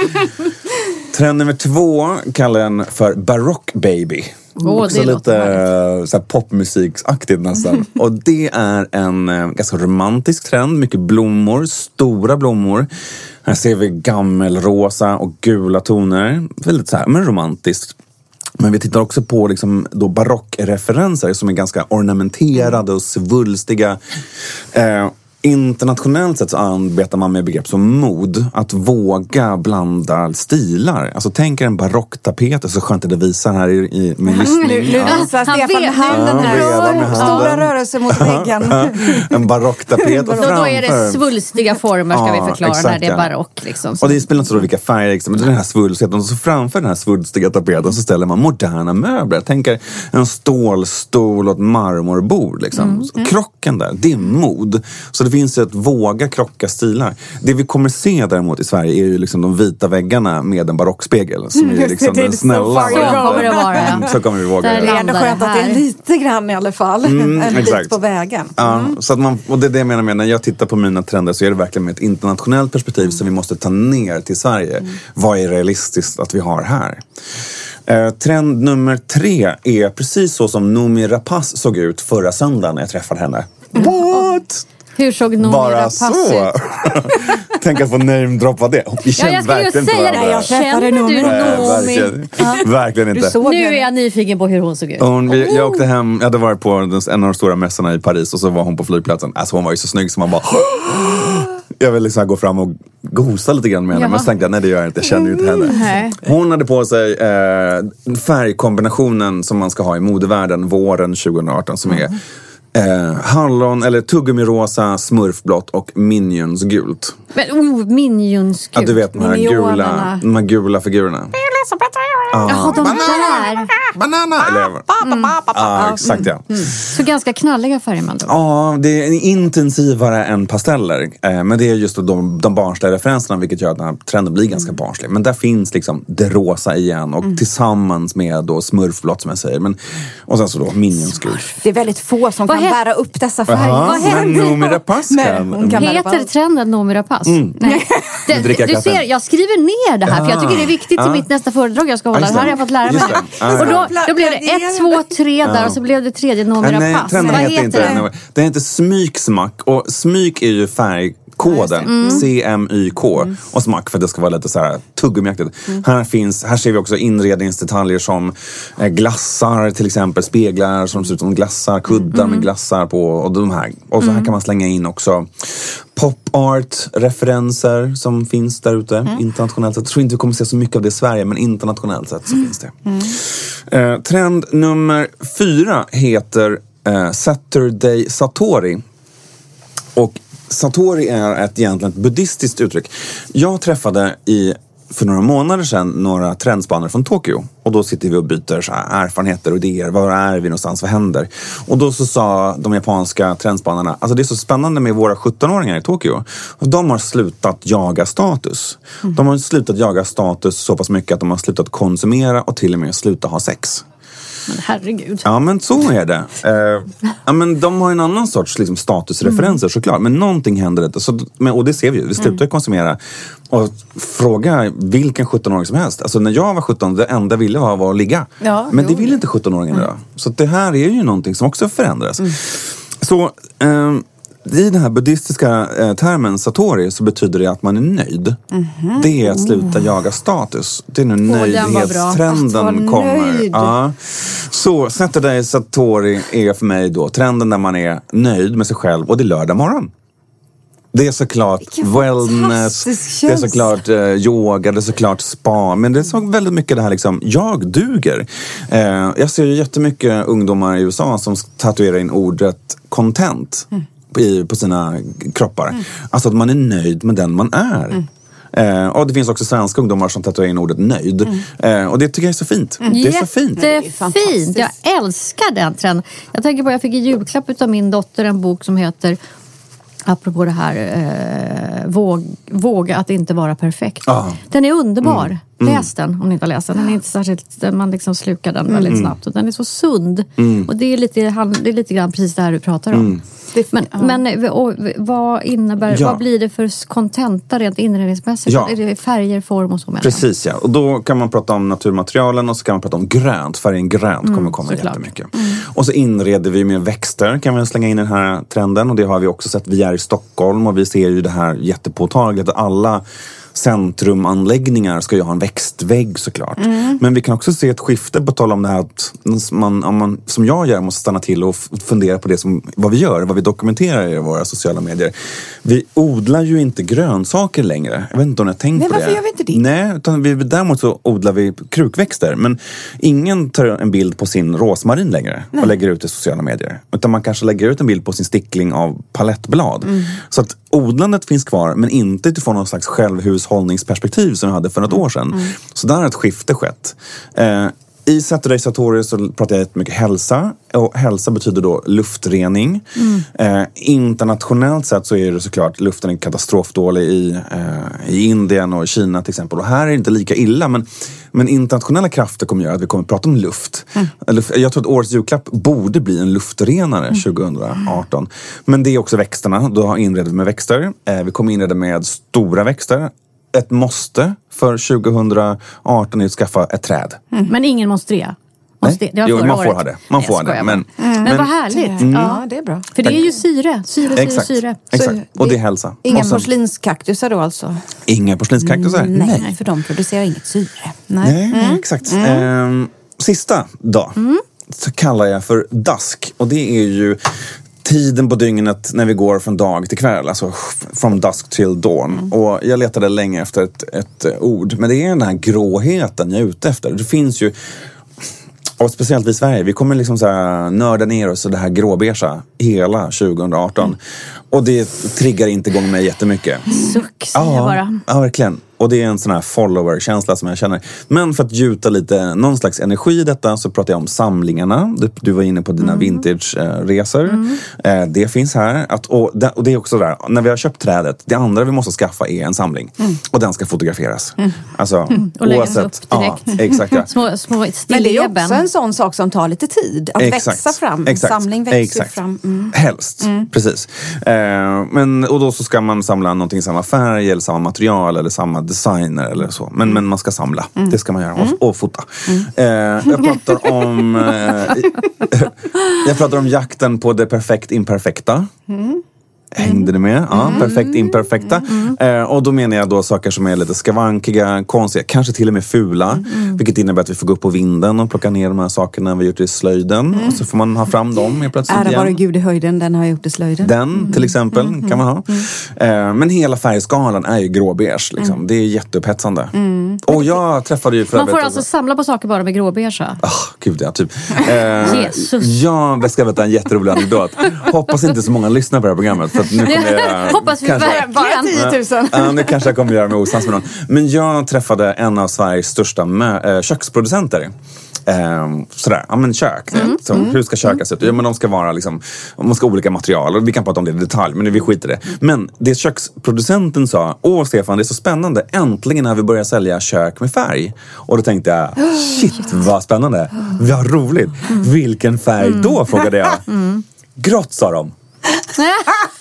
Trend nummer två kallar den för Baroque Baby. Oh, också lite så här, popmusiksaktigt nästan. Och det är en eh, ganska romantisk trend. Mycket blommor, stora blommor. Här ser vi gammelrosa och gula toner. Väldigt så här, men romantiskt. Men vi tittar också på liksom då barockreferenser som är ganska ornamenterade och svulstiga. Eh, Internationellt sett så arbetar man med begrepp som mod. Att våga blanda stilar. Alltså tänk er en barocktapet. Så skönt att det visar här i, i min lyssning. Nu, nu visar Stefan med handen. Ja, med stora rörelser mot väggen. En barocktapet. Och då, då är det svulstiga former ska ja, vi förklara exakt, när det är barock. Liksom. Och det spelar inte så vilka färger. Liksom. Den här svulstigheten. Och så framför den här svulstiga tapeten så ställer man moderna möbler. Tänk er en stålstol och ett marmorbord. Liksom. Mm, mm. Krocken där, det är mod. Så det finns ett våga krocka stilar. Det vi kommer se däremot i Sverige är ju liksom de vita väggarna med en barockspegel som är liksom den snälla. Så kommer det vara. Ja. Så kommer vi våga. Det är ändå skönt att det är lite grann i alla fall. Mm, en exakt. bit på vägen. Mm. Ja, så att man, och det är det jag menar med när jag tittar på mina trender så är det verkligen med ett internationellt perspektiv som vi måste ta ner till Sverige. Mm. Vad är realistiskt att vi har här? Eh, trend nummer tre är precis så som Noomi Rapace såg ut förra söndagen när jag träffade henne. What? Hur såg Noomi Rapace ut? Tänk att få namedroppa det. Vi ja, jag skulle ju säga det. Jag känner du Noomi? Verkligen, ja. Verkligen inte. Nu är jag nyfiken på hur hon såg ut. Hon, vi, jag åkte hem, jag hade varit på en av de stora mässorna i Paris och så var hon på flygplatsen. Alltså hon var ju så snygg som man bara... Jag vill liksom gå fram och gosa lite grann med henne. Ja. Men så tänkte jag, nej det gör jag inte, jag känner ju inte henne. Mm. Hon hade på sig eh, färgkombinationen som man ska ha i modevärlden våren tjugo arton som är Eh, hallon, eller tuggummi rosa, smurfblått och minions gult. Men, oh, minions gult. Ja, du vet de här gula, de här gula figurerna. Ah. Jaha, de där. Banana! Eller, mm. ah, exakt ja. Mm. Så ganska knalliga färger man då. Ja, det är intensivare än pasteller. Eh, men det är just de, de barnsliga referenserna vilket gör att den här trenden blir ganska mm. barnslig. Men där finns liksom det rosa igen och mm. tillsammans med då smurfblått som jag säger. Men, och sen så då minions gult. Det är väldigt få som Vad kan he- bära upp dessa färger. Aha, men Noomi Rapace kan. kan Heter trenden Noomi Rapace? Mm. Nej. Det, du ser, jag skriver ner det här ja. för jag tycker det är viktigt ja. till mitt nästa föredrag jag ska hålla. Det här har jag fått lära mig. Ah, och då, då blev det ett, två, tre där ja. och så blev det tredje Noomi Rapace. Vad heter, heter det? det? Det heter smyksmack och smyk är ju färg koden, mm. C M Y K mm. och smack för att det ska vara lite så här tuggummiaktigt. Mm. Här finns, här ser vi också inredningsdetaljer som eh, glassar till exempel, speglar som ser ut som glassar, kuddar mm. med glassar på och de här. Och så här mm. kan man slänga in också pop art referenser som finns där ute mm. internationellt sett. Jag tror inte vi kommer se så mycket av det i Sverige, men internationellt sett så mm. finns det. Mm. Eh, trend nummer fyra heter eh, Saturday Satori. Och Satori är ett egentligen ett buddhistiskt uttryck. Jag träffade i, för några månader sedan några trendspanare från Tokyo. Och då sitter vi och byter så här erfarenheter och idéer. Var är vi någonstans? Vad händer? Och då så sa de japanska trendspanarna, alltså det är så spännande med våra sjutton-åringar i Tokyo. Och de har slutat jaga status. Mm. De har slutat jaga status så pass mycket att de har slutat konsumera och till och med slutat ha sex. Men herregud. Ja, men så är det. Eh, ja, men de har en annan sorts liksom, statusreferenser mm. såklart. Men någonting händer inte. Så, men, och det ser vi ju. Vi slutar mm. konsumera. Och fråga vilken sjutton-åring som helst. Alltså när jag var sjutton, det enda jag ville ha var att ligga. Ja, men det vill inte sjutton-åringen idag. Mm. Så det här är ju någonting som också förändras. Mm. Så... Eh, i den här buddhistiska eh, termen satori så betyder det att man är nöjd. Mm-hmm. Det är att sluta jaga status. Det är nu nöjdhetstrenden kommer. Ja. Så Saturday satori är för mig då trenden där man är nöjd med sig själv och det är lördag morgon. Det är såklart wellness, det är såklart eh, yoga, det är såklart spa. Men det är så väldigt mycket det här liksom, jag duger. Eh, jag ser ju jättemycket ungdomar i U S A som tatuerar in ordet content mm. i, på sina kroppar. Mm. Alltså att man är nöjd med den man är. Mm. Eh, och det finns också svenska ungdomar som tatuerar in ordet nöjd. Mm. Eh, och det tycker jag är så fint. Mm. Det är så fint. Det är fint. Jag älskar den trenden. Jag tänker på, jag fick i julklapp av min dotter en bok som heter, apropå det här, eh, våg, våga att inte vara perfekt. Ah. Den är underbar. Mm. Läs den om ni inte har läst den. Den är inte särskilt, man liksom slukar den väldigt mm. snabbt. Och den är så sund. Mm. Och det är, lite, det är lite grann precis det här du pratar om. Mm. Men, ja. men och, vad innebär, ja. vad blir det för kontenta rent inredningsmässigt? Ja. Är det färger, form och så med? Precis, ja. Och då kan man prata om naturmaterialen och så kan man prata om grönt. Färgen grönt kommer mm, komma såklart. jättemycket. Mm. Och så inreder vi med växter, kan vi slänga in den här trenden. Och det har vi också sett, vi är i Stockholm och vi ser ju det här jättepåtagligt. Att alla centrumanläggningar ska ju ha en växtvägg såklart. Mm. Men vi kan också se ett skifte på tal om det här att man, om man, som jag gör, måste stanna till och fundera på det som, vad vi gör, vad vi dokumenterar i våra sociala medier. Vi odlar ju inte grönsaker längre. Jag vet inte om jag tänkt på det. Nej, varför gör vi inte det? Nej, utan vi, däremot så odlar vi krukväxter. Men ingen tar en bild på sin rosmarin längre Nej. och lägger ut i sociala medier. Utan man kanske lägger ut en bild på sin stickling av palettblad. Mm. Så att odlandet finns kvar, men inte utifrån någon slags självhushållningsperspektiv som vi hade för något år sedan. Mm. Så där har ett skifte skett. Eh, I Saturday Satori så pratar jag mycket hälsa. Och hälsa betyder då luftrening. Mm. Eh, internationellt sett så är det såklart luften är katastrofdålig i, eh, i Indien och Kina till exempel. Och här är det inte lika illa. Men, men internationella krafter kommer göra att vi kommer att prata om luft. Mm. Jag tror att årets julklapp borde bli en luftrenare mm. tjugo arton. Men det är också växterna. Då har inreder med växter. Eh, vi kommer inreda med stora växter. Ett måste för tjugo arton är att skaffa ett träd. Mm. Men ingen måste det. Måste, det jo, man får året. ha det. Man får ha det. Men, mm. men, men vad härligt. Mm. Ja, det är bra. För det är ju syre. Syre, exakt, syre, syre. Exakt. Och det är hälsa. Inga porslinskaktusar då alltså? Inga porslinskaktusar? Mm, nej. nej, för de producerar inget syre. Nej, nej mm. exakt. Mm. Ehm, sista då. Mm. Så kallar jag för dusk. Och det är ju tiden på dygnet när vi går från dag till kväll. Alltså from dusk till dawn. Mm. Och jag letade länge efter ett, ett ord. Men det är den här gråheten jag är ute efter. Det finns ju, och speciellt vi i Sverige, vi kommer liksom så här nörda ner oss i det här gråbeige hela tjugo arton. Mm. Och det triggar inte igång mig jättemycket. Suck, säger jag bara. Ja, verkligen. Och det är en sån här follower-känsla som jag känner. Men för att gjuta lite, någon slags energi i detta så pratar jag om samlingarna. Du, du var inne på dina mm. vintage-resor. Mm. Eh, det finns här. Att, och, det, och det är också där, när vi har köpt trädet, det andra vi måste skaffa är en samling. Mm. Och den ska fotograferas. Mm. Alltså, mm. Och läggas upp direkt. Ja, exakt, ja. små, små Men det är också en sån sak som tar lite tid. Att exakt. växa fram. En samling växer exakt. fram. Mm. Helst, mm. precis. Eh, men, och då så ska man samla någonting i samma färg eller samma material eller samma designer eller så. Men, mm. men man ska samla. Mm. Det ska man göra. Och, och fota. Mm. Eh, jag pratar om eh, jag pratar om jakten på det perfekt imperfekta. Mm. Hängde det med? Ja, mm. perfekt imperfekta. Mm. Eh, och då menar jag då saker som är lite skavankiga, konstiga, kanske till och med fula. Mm. Vilket innebär att vi får gå upp på vinden och plocka ner de här sakerna vi gjort i slöjden. Mm. Och så får man ha fram dem plötsligt igen. Ära vare Gud i höjden, den har jag gjort i slöjden. Den mm. till exempel mm. kan man ha. Mm. Eh, men hela färgskalan är ju gråbeige. Liksom. Mm. Det är jätteupphetsande. Mm. Och jag träffade ju för Man får alltså att... samla på saker bara med gråbeige? Ah, gud ja, typ. Eh, Jesus. Jag beskrev en jätterolig anekdot. Hoppas inte så många lyssnar på det här programmet. För nu kommer jag, hoppas vi kanske, bara tio tusen. Ja, nu kanske jag kommer göra mig osams med någon. Men jag träffade en av Sveriges största mö- äh, köksproducenter. Ehm, sådär, ja men kök. Mm. Så, mm. Hur ska köket se ut? Ja men de ska vara liksom, man ska ha olika material. Vi kan prata om det i detalj, men vi skiter i det. Men det köksproducenten sa, åh Stefan, det är så spännande. Äntligen har vi börjat sälja kök med färg. Och då tänkte jag, shit vad spännande. Vad roligt. Vilken färg då, frågade jag. Mm. Grått, sa de.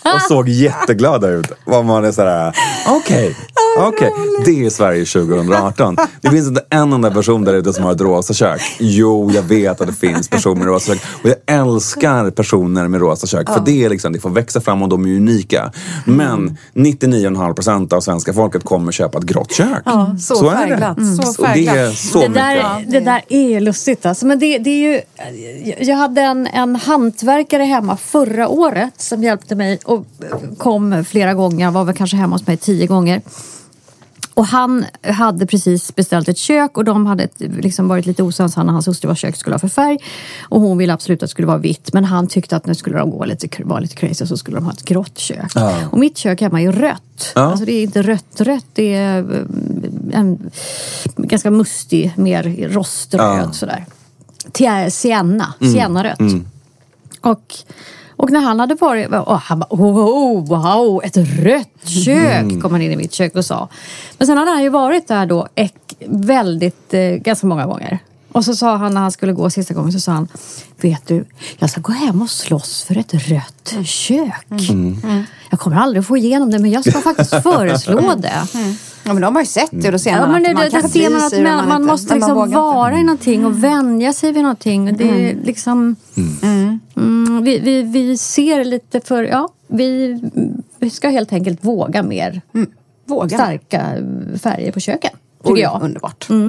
och såg jätteglada ut. Var man är sådär, okej, okay, okej, okay, det är Sverige tjugo arton. Det finns inte en enda person där ute som har ett rosa kök. Jo, jag vet att det finns personer med rosa kök. Och jag älskar personer med rosa kök. För det är liksom, det får växa fram och de är unika. Men nittionio komma fem procent av svenska folket kommer köpa ett grått kök. Ja, så, så färgglatt. Mm. Så och det är så det mycket. Där, det där är lustigt alltså. Men det, det är ju, jag hade en, en hantverkare hemma förra året som hjälpte mig och kom flera gånger. Var väl kanske hemma hos mig tio gånger. Och han hade precis beställt ett kök och de hade liksom varit lite osams. Han och hans hustru var kök skulle ha för färg. Och hon ville absolut att det skulle vara vitt. Men han tyckte att nu skulle de gå lite, vara lite crazy så skulle de ha ett grått kök. Ja. Och mitt kök hemma är rött. Ja. Alltså det är inte rött rött. Det är en ganska mustig, mer roströd ja. Sådär. Sienna, mm. sienna-rött. Mm. Och... Och när han hade varit, oh, han bara, oh, oh, wow, ett rött kök, mm. kom han in i mitt kök och sa. Men sen hade han ju varit där då ek, väldigt, eh, ganska många gånger. Och så sa han när han skulle gå sista gången så sa han, vet du, jag ska gå hem och slåss för ett rött kök. Mm. Mm. Jag kommer aldrig få igenom det, men jag ska faktiskt föreslå det. Mm. Ja, men de har ju sett det och då ser man ja, men att man det, kan ser man att man, man, man måste liksom man vara inte. I någonting och vänja sig vid någonting. Det är mm. liksom... Mm. Mm, vi, vi, vi ser lite för... Ja, vi, vi ska helt enkelt våga mer mm. våga. Starka färger på köken, tycker Oj, jag. Underbart. Mm.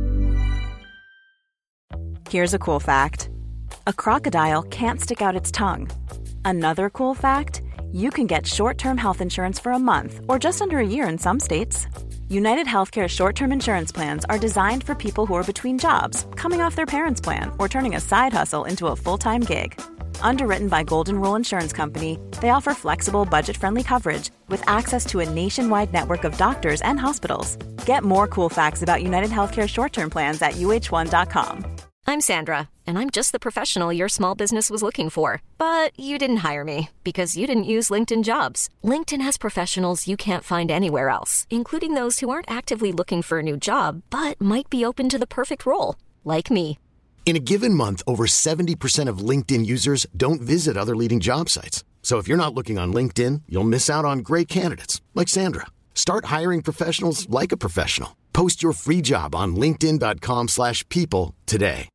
Here's a cool fact. A crocodile can't stick out its tongue. Another cool fact... You can get short-term health insurance for a month or just under a year in some states. United Healthcare short-term insurance plans are designed for people who are between jobs, coming off their parents' plan, or turning a side hustle into a full-time gig. Underwritten by Golden Rule Insurance Company, they offer flexible, budget-friendly coverage with access to a nationwide network of doctors and hospitals. Get more cool facts about United Healthcare short-term plans at U H one dot com. I'm Sandra, and I'm just the professional your small business was looking for. But you didn't hire me, because you didn't use LinkedIn Jobs. LinkedIn has professionals you can't find anywhere else, including those who aren't actively looking for a new job, but might be open to the perfect role, like me. In a given month, over seventy percent of LinkedIn users don't visit other leading job sites. So if you're not looking on LinkedIn, you'll miss out on great candidates, like Sandra. Start hiring professionals like a professional. Post your free job on linkedin dot com slash people today.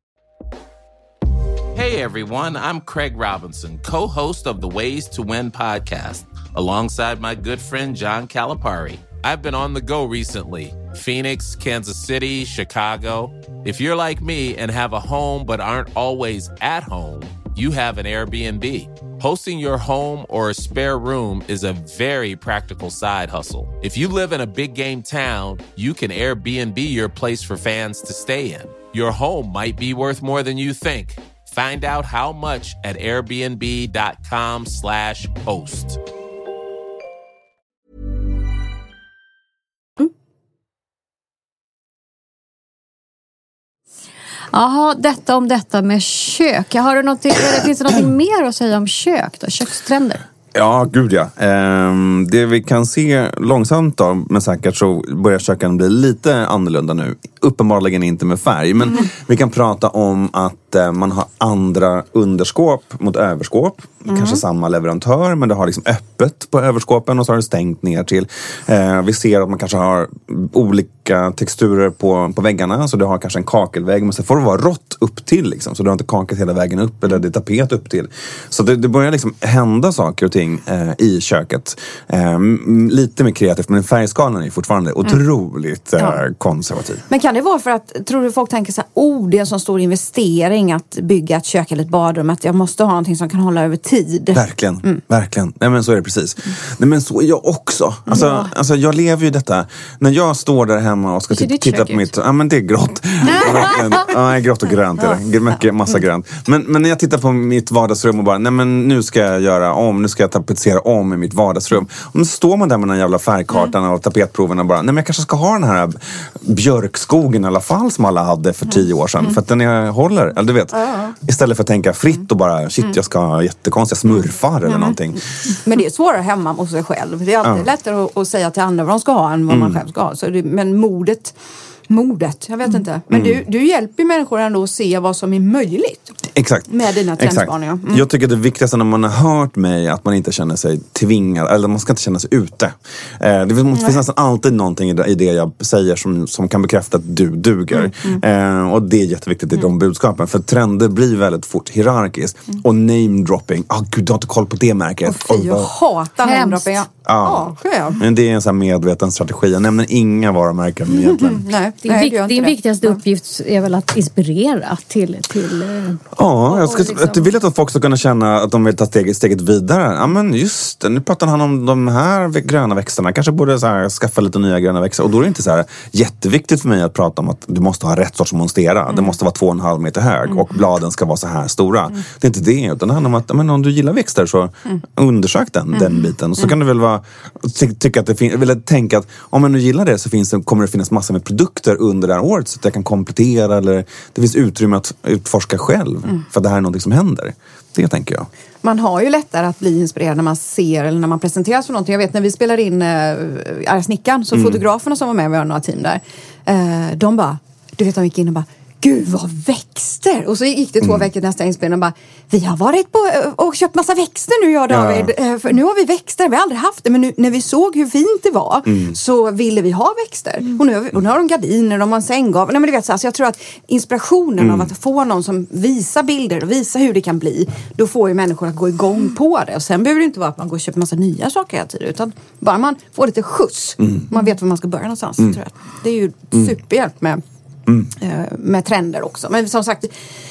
Hey everyone, I'm Craig Robinson, co-host of the Ways to Win podcast, alongside my good friend John Calipari. I've been on the go recently. Phoenix, Kansas City, Chicago. If you're like me and have a home but aren't always at home, you have an Airbnb. Hosting your home or a spare room is a very practical side hustle. If you live in a big game town, you can Airbnb your place for fans to stay in. Your home might be worth more than you think. Find out how much at airbnb dot com slash host. Jaha, detta om detta med kök. Har du någonting, finns det någonting mer att säga om kök då? Kökstrender? Ja, gud ja. Ehm, det vi kan se långsamt då, men säkert så börjar köken bli lite annorlunda nu. Uppenbarligen inte med färg, men mm. vi kan prata om att eh, man har andra underskåp mot överskåp. Mm. Kanske samma leverantör, men det har liksom öppet på överskåpen och så har det stängt ner till. Eh, vi ser att man kanske har olika texturer på, på väggarna. Så du har kanske en kakelvägg, men så får det vara rått upp till liksom. Så du har inte kakat hela vägen upp eller det är tapet upp till. Så det, det börjar liksom hända saker och ting eh, i köket. Eh, lite mer kreativt, men färgskalan är fortfarande mm. otroligt eh, ja. konservativ. Men kan det vara för att, tror du folk tänker så här, oh, det är en sån stor investering att bygga ett kök eller ett badrum, att jag måste ha någonting som kan hålla över tid. Verkligen, mm. verkligen. Nej, men så är det precis. Mm. Nej, men så är jag också. Alltså, mm. alltså, jag lever ju detta. När jag står där hemma och ska t- titta på mitt... Ja, men det är grått. Ja, grått och grönt är det. Mycket, massa grönt. Men, men när jag tittar på mitt vardagsrum och bara, nej men nu ska jag göra om, nu ska jag tapetsera om i mitt vardagsrum. Och då står man där med den jävla färgkartan mm. och tapetproven och bara, nej men jag kanske ska ha den här björkskogen i alla fall som alla hade för tio år sedan. Mm. För att den är, håller, eller du vet. Mm. Istället för att tänka fritt och bara, shit jag ska ha jättekonstiga smurfar eller mm. någonting. Men det är svårare hemma hos sig själv. Det är alltid ja. lättare att, att säga till andra vad de ska ha än vad mm. man själv ska ha. Så det, men modet modet. Jag vet mm. inte. Men mm. du, du hjälper människor ändå att se vad som är möjligt. Exakt. Med dina trendspaningar. Mm. Jag tycker det viktigaste när man har hört mig att man inte känner sig tvingad, eller man ska inte känna sig ute. Eh, det finns mm. nästan alltid någonting i det jag säger som, som kan bekräfta att du duger. Mm. Mm. Eh, och det är jätteviktigt i mm. de budskapen. För trender blir väldigt fort hierarkiskt. Mm. Och name-dropping. Ah, gud, du har inte koll på det märket. Och fy, jag hatar name-dropping. Ja. Ja. Ja, men det är en sån här medveten strategi. Jag nämner inga varumärken egentligen. Mm. Nej, din nej, vik- din viktigaste ja. uppgift är väl att inspirera till... till ja, jag, ska, liksom. jag vill att folk ska kunna känna att de vill ta steget, steget vidare. Ja, men just det, nu pratar han om de här gröna växterna. Kanske borde så här, skaffa lite nya gröna växter. Och då är det inte så här jätteviktigt för mig att prata om att du måste ha rätt sorts monstera. Mm. Det måste vara två och en halv meter hög mm. och bladen ska vara så här stora. Mm. Det är inte det, utan det handlar om att men, om du gillar växter så mm. undersök den, mm. den biten. Och så mm. kan du väl vara, ty- tycka att det fin- vill tänka att om man nu gillar det så finns det, kommer det finnas massor med produkter under det här året så att jag kan komplettera eller det finns utrymme att utforska själv mm. för att det här är något som händer. Det tänker jag. Man har ju lättare att bli inspirerad när man ser eller när man presenteras för någonting. Jag vet när vi spelar in äh, Arga snickaren så mm. fotograferna som var med, vi har några team där. Äh, de bara, du vet de gick in och bara gud vad växter! Och så gick det två mm. veckor nästa inspelning och bara vi har varit på och köpt massa växter nu jag och David. Ja. För nu har vi växter, vi har aldrig haft det. Men nu, när vi såg hur fint det var mm. så ville vi ha växter. Mm. Och, nu har vi, och nu har de gardiner, de har en sänggav. Nej men du vet så, alltså jag tror att inspirationen mm. av att få någon som visar bilder och visar hur det kan bli, då får ju människor att gå igång på det. Och sen behöver det inte vara att man går och köper massa nya saker hela tiden. Utan bara man får lite skjuts. Mm. Man vet var man ska börja någonstans. Mm. Tror jag. Det är ju mm. superhjälp med Mm. med trender också. Men som sagt,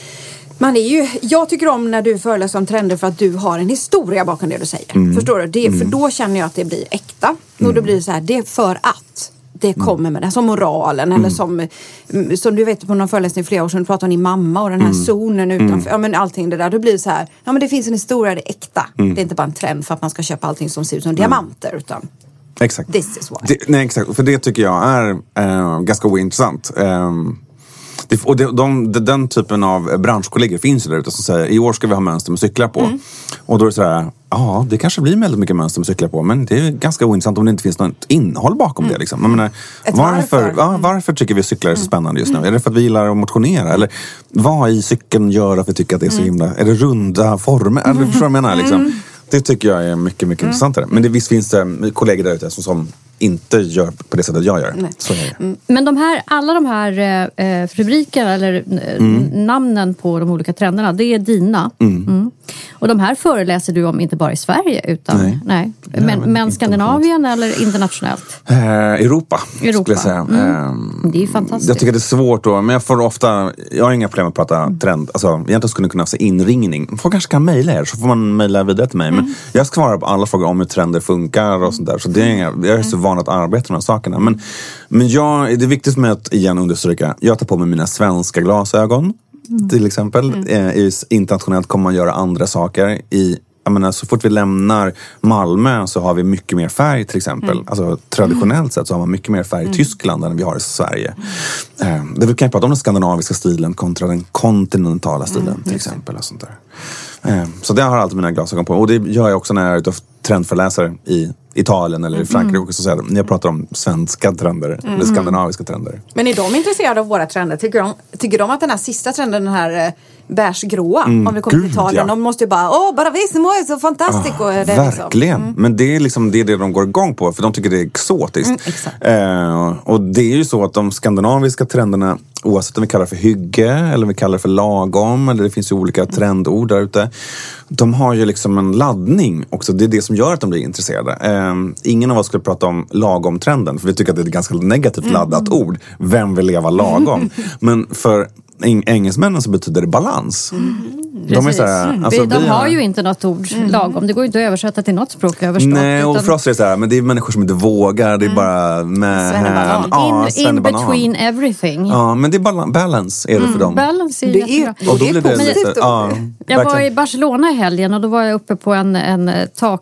man är ju, jag tycker om när du föreläser om trender för att du har en historia bakom det du säger. Mm. Förstår du? Det, mm. För då känner jag att det blir äkta. Mm. Och då blir det så här, det är för att det kommer med det. Som moralen. Mm. Eller som, som du vet på någon föreläsning flera år sedan pratade om din mamma och den här mm. zonen utanför. Mm. Ja men allting det där. Då blir det så här, ja men det finns en historia, det är äkta. Mm. Det är inte bara en trend för att man ska köpa allting som ser ut som mm. diamanter utan exakt. This is why. Det, nej, exakt. För det tycker jag är äh, ganska ointressant. Ähm, det, och det, de, de, den typen av branschkollegor finns ju där ute som säger i år ska vi ha mönster med cyklar på. Mm. Och då är det så här, ja det kanske blir väldigt mycket mönster med cyklar på. Men det är ganska ointressant om det inte finns något innehåll bakom mm. det. Liksom. Jag menar, varför, varför? Ja, varför tycker vi cyklar är så spännande just nu? Mm. Är det för att vi gillar att motionera? Eller vad i cykeln gör att vi tycker att det är så himla... Är det runda former? Mm. Eller förstår du vad jag menar? Liksom? Mm. Det tycker jag är mycket, mycket mm. intressantare. Men det, visst finns det kollegor där ute som, som inte gör på det sättet jag gör. Så är det. Men de här, alla de här eh, rubrikerna eller mm. namnen på de olika trenderna, det är dina. Mm. Mm. Och de här föreläser du om inte bara i Sverige utan nej. Nej. Men, nej, men, men Skandinavien eller internationellt? Eh, Europa, Europa skulle jag säga. Mm. Eh, det är fantastiskt. Jag tycker det är svårt då, men jag får ofta, jag har inga problem att prata mm. trend. Alltså, egentligen skulle kunna ha inringning. Folk kanske kan mejla er så får man mejla vidare till mig. Mm. Men jag svarar på alla frågor om hur trender funkar och sånt där. Så det är inga, jag är så van att arbeta med de här sakerna. Men, men jag, det är viktigt med att igen understryka, jag tar på mig mina svenska glasögon. Mm. Till exempel. Mm. Eh, internationellt kommer man göra andra saker. I, jag menar, så fort vi lämnar Malmö så har vi mycket mer färg till exempel. Mm. Alltså traditionellt mm. sett så har man mycket mer färg i mm. Tyskland än vi har i Sverige. Mm. Eh, det vi kan prata om den skandinaviska stilen kontra den kontinentala stilen mm. till exempel. Och sånt där. Eh, så det har alltid mina glasögon på. Och det gör jag också när jag är ute och trendförläsare i Italien eller i Frankrike. Mm. Så säger jag pratar om svenska trender mm. eller skandinaviska trender. Men är de intresserade av våra trender? Tycker de, tycker de att den här sista trenden, den här eh, bärsgråa, mm. om vi kommer till Italien, ja. De måste ju bara, åh, bravissimo är så fantastiskt. Ah, det verkligen. Liksom. Mm. Men det är liksom det, är det de går igång på, för de tycker det är exotiskt. Mm, eh, och det är ju så att de skandinaviska trenderna, oavsett om vi kallar det för hygge eller om vi kallar det för lagom, eller det finns ju olika mm. trendord där ute. De har ju liksom en laddning också. Det är det som gör att de blir intresserade. Eh, ingen av oss skulle prata om lagom-trenden, för vi tycker att det är ett ganska negativt mm. laddat ord. Vem vill leva lagom? Men för engelsmännen så betyder det balans. Mm. De, är så här, alltså, de har ju inte något ord mm. lagom. Det går ju inte att översätta till något språk överstått. Nej, och utan... för oss är det så här, men det är människor som inte vågar. Det är mm. bara med Svennebanan. Ja, in, in between everything. Ja, men det är bal- balance är det mm. för dem. Balance är det är, och då blir det lite, ja, jag var i Barcelona i helgen och då var jag uppe på en, en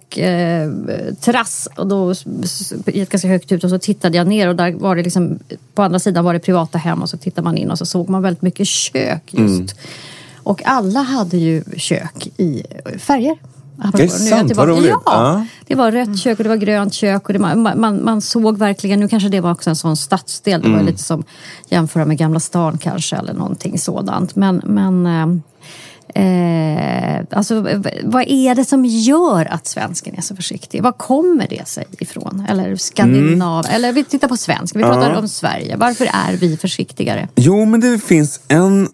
takterrass eh, och då gick ganska högt ut och så tittade jag ner och där var det liksom, på andra sidan var det privata hem och så tittade man in och så såg man väldigt mycket kök just. Mm. Och alla hade ju kök i färger. Det är sant, vad roligt. Ja, ja, det var rött kök och det var grönt kök. Och det, man, man, man såg verkligen, nu kanske det var också en sån stadsdel. Det mm. var lite som jämföra med Gamla stan kanske eller någonting sådant. Men... men Eh, alltså, vad är det som gör att svensken är så försiktig? Vad kommer det sig ifrån? Eller skandinav? Mm. Eller vi tittar på svensk. Vi pratar ja. om Sverige. Varför är vi försiktigare? Jo, men det finns en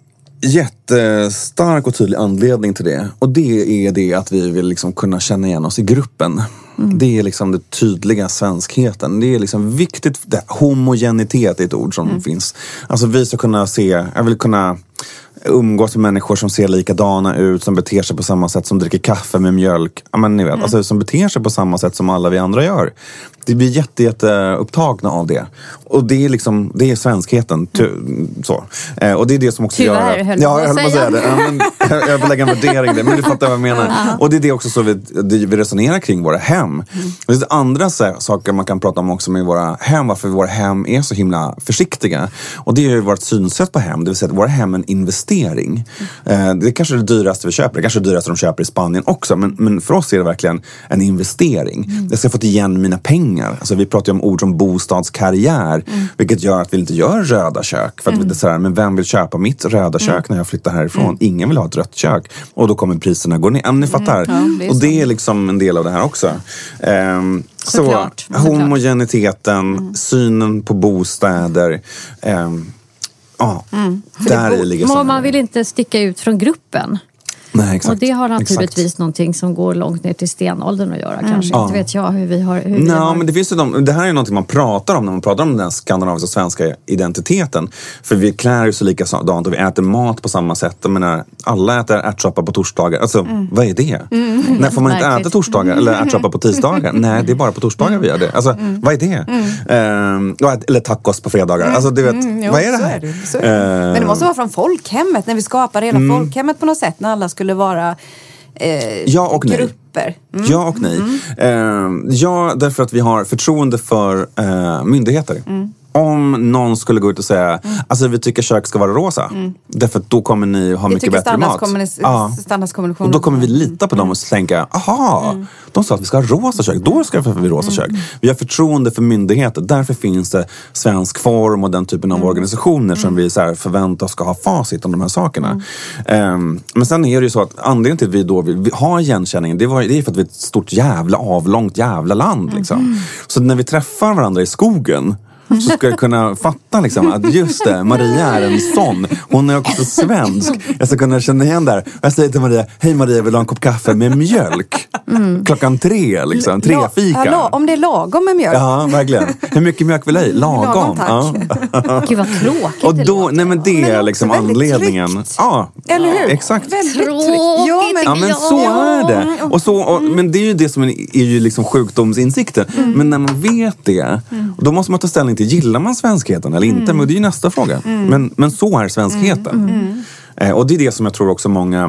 jättestark och tydlig anledning till det. Och det är det att vi vill liksom kunna känna igen oss i gruppen. Mm. Det är liksom det tydliga svenskheten. Det är liksom viktigt. Det, homogenitet är ett ord som mm. finns. Alltså vi ska kunna se, jag vill kunna umgås med människor som ser likadana ut, som beter sig på samma sätt, som dricker kaffe med mjölk. Ja, men ni vet, mm. alltså som beter sig på samma sätt som alla vi andra gör. Det blir jätte, jätte upptagna av det. Och det är liksom, det är svenskheten. Ty, så. Eh, och det är det som också Tyvärr, gör... höll ja, jag höll på att säga det. Ja, men, jag, jag vill lägga en värdering i det, men du fattar vad jag menar. Uh-huh. Och det är det också så vi, det, vi resonerar kring våra hem. Mm. Det finns andra saker man kan prata om också med våra hem, varför våra hem är så himla försiktiga. Och det är ju vårt synsätt på hem, det vill säga att våra hem är en investering. Mm. Eh, det är kanske det dyraste vi köper, det kanske är det dyraste de köper i Spanien också, men, men för oss är det verkligen en investering. Mm. Jag ska få igen mina pengar. Alltså vi pratar ju om ord som bostadskarriär, mm. vilket gör att vi inte gör röda kök. För att mm. vi så här, men vem vill köpa mitt röda kök mm. när jag flyttar härifrån? Mm. Ingen vill ha ett rött kök. Och då kommer priserna gå ner. Ja, ni fattar. Mm. Ja, det och det är liksom en del av det här också. Um, så, Såklart. så homogeniteten, mm. synen på bostäder. Um, ja, mm. där det, ligger man, man vill inte sticka ut från gruppen. Nej, exakt. Och det har naturligtvis exakt. någonting som går långt ner till stenåldern att göra. Mm. Kanske ja. inte vet jag hur vi har... Hur vi Nej, har... men det finns ju de, det här är någonting man pratar om när man pratar om den skandinaviska svenska identiteten. För vi klär ju så likadant och vi äter mat på samma sätt. Jag menar, alla äter ärtsoppa på torsdagar. Alltså, mm. vad är det? Mm. När får man inte äta torsdagar eller ärtsoppa på tisdagar? Nej, det är bara på torsdagar vi gör det. Alltså, mm. vad är det? Mm. Uh, eller tacos på fredagar. Alltså, du vet, mm. jo, vad är det här? Så är det. Så är det. Uh, men det måste vara från folkhemmet, när vi skapar hela mm. folkhemmet på något sätt, när alla skulle vara eh, ja och nej. grupper. Mm. Ja och nej. Mm. Uh, ja, därför att vi har förtroende för uh, myndigheter. Mm. Om någon skulle gå ut och säga mm. alltså vi tycker kök ska vara rosa. Mm. Därför att då kommer ni ha vi mycket bättre mat. Ja. Och då kommer vi lita på dem och tänka, aha, mm. de sa att vi ska ha rosa kök. Då ska vi ha rosa kök. Mm. Vi har förtroende för myndigheter. Därför finns det Svensk Form och den typen av mm. organisationer som mm. vi så här förväntar oss ska ha facit om de här sakerna. Mm. Um, men sen är det ju så att anledningen till att vi då vill ha igenkänningen, det, var, det är för att vi är ett stort jävla avlångt jävla land. Liksom. Mm. Så när vi träffar varandra i skogen så ska jag kunna fatta liksom att just det, Maria är en sån. Hon är också svensk. Jag ska kunna känna igen där. Jag säger till Maria, hej Maria, vill du ha en kopp kaffe med mjölk? Mm. Klockan tre liksom, tre fika. Hallå, om det är lagom med mjölk. Ja, verkligen. Hur mycket mjölk vill jag? Lagom. Lagom, tack. Ja. Gud vad tråkigt. Och då, nej men det är liksom anledningen. Tryggt. Ja, eller hur? Exakt. Väldigt tråkigt. Ja, men, ja, men så är det. Och så, och, men det är ju det som är, är ju liksom sjukdomsinsikten. Mm. Men när man vet det, då måste man ta ställning till, gillar man svenskheten eller inte? Mm. Men det är ju nästa fråga. Mm. Men, men så är svenskheten. Mm. Mm. Eh, och det är det som jag tror också många,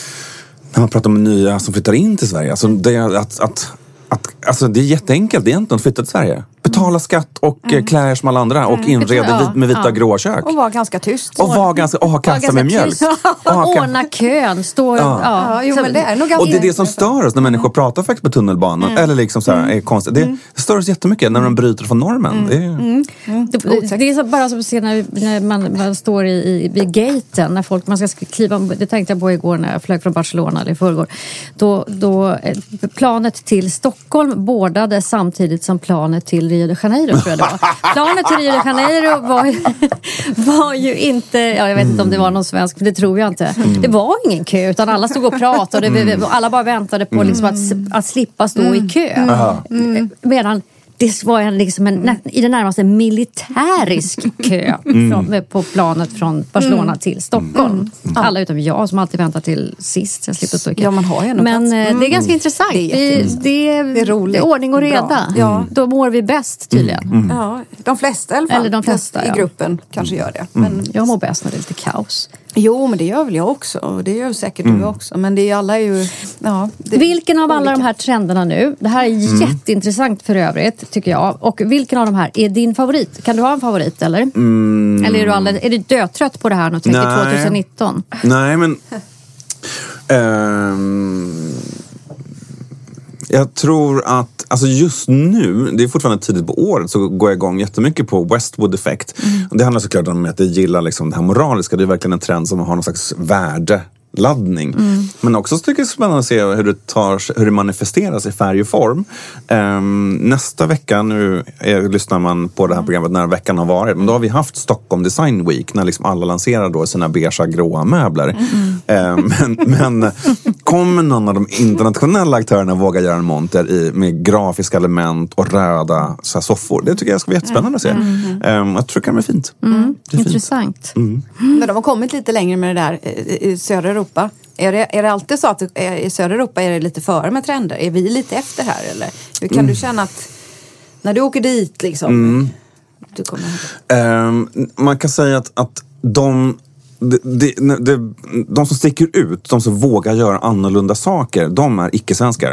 när man pratar om nya som flyttar in till Sverige, alltså det är att, att, att alltså det är jätteenkelt egentligen att flytta till Sverige. Betala skatt och mm. klär som alla andra och inreda vit, med vita ja. gråa kök. Och vara ganska tyst. Och vara ganska, och ha kassa med mjölk. Och ordna kön. Stå, ja. Ja. Ja, jo, men det är nog och det är det som stör oss när människor pratar faktiskt på tunnelbanan. Mm. Eller liksom så här, är konstigt. Det, mm. det stör oss jättemycket när de bryter från normen. Mm. Det, är, mm. Mm. Det, det är så, bara som att se när, när man, man står i, i, vid gaten. När folk, man ska kliva, det tänkte jag på igår när jag flög från Barcelona eller i förrgår. Då, då planet till Stockholm bordade samtidigt som planet till Rio de Janeiro, tror jag det var. Planet till Rio de Janeiro var, var ju inte, ja, jag vet inte om det var någon svensk, det tror jag inte. Mm. Det var ingen kö, utan alla stod och pratade. Mm. Alla bara väntade på liksom att, att slippa stå mm. i kö. Mm. Medan det var en, liksom en, i det närmaste militärisk kö mm. från, på planet från Barcelona mm. till Stockholm. Mm. Alla utom jag som alltid väntar till sist. Jag slipper stå i kö. Ja, man har ju Men mm. det är ganska intressant. Det är, det, det, det är roligt. Det är ordning och reda. Ja. Då mår vi bäst tydligen. Mm. Mm. Ja, de flesta i alla fall. Eller de flesta, i ja. gruppen kanske gör det. Men mm. jag mår bäst när det är lite kaos. Jo, men det gör väl jag också. Och det gör säkert mm. du också. Men det är alla ju... Ja, det vilken av alla de här trenderna nu, det här är mm. jätteintressant för övrigt, tycker jag. Och vilken av de här är din favorit? Kan du ha en favorit, eller? Mm. Eller är du, alla, är du dötrött på det här nu, tänker tjugonitton? Nej, men... um, Jag tror att, alltså just nu, det är fortfarande tidigt på året, så går jag igång jättemycket på Westwood Effect. Mm. Det handlar såklart om att jag gillar liksom det här moraliska. Det är verkligen en trend som har någon slags värde. Laddning. Mm. Men också tycker jag det är spännande att se hur det, tar, hur det manifesteras i färg och form. Um, nästa vecka, nu är, lyssnar man på det här programmet när veckan har varit, men då har vi haft Stockholm Design Week när liksom alla lanserar då sina beigea gråa möbler. Mm. Um, men, men kommer någon av de internationella aktörerna våga göra en monter i, med grafiska element och röda så här, soffor? Det tycker jag ska bli jättespännande att se. Mm. Um, jag tror det kan bli fint. Mm. Det är Intressant. Fint. Mm. Men de har kommit lite längre med det där i södra Europa. Är det, är det alltid så att i södra Europa är det lite före med trender? Är vi lite efter här eller? Hur kan mm. du känna att när du åker dit liksom mm. du kommer um, man kan säga att, att de De, de, de, de som sticker ut, de som vågar göra annorlunda saker, de är icke-svenskar.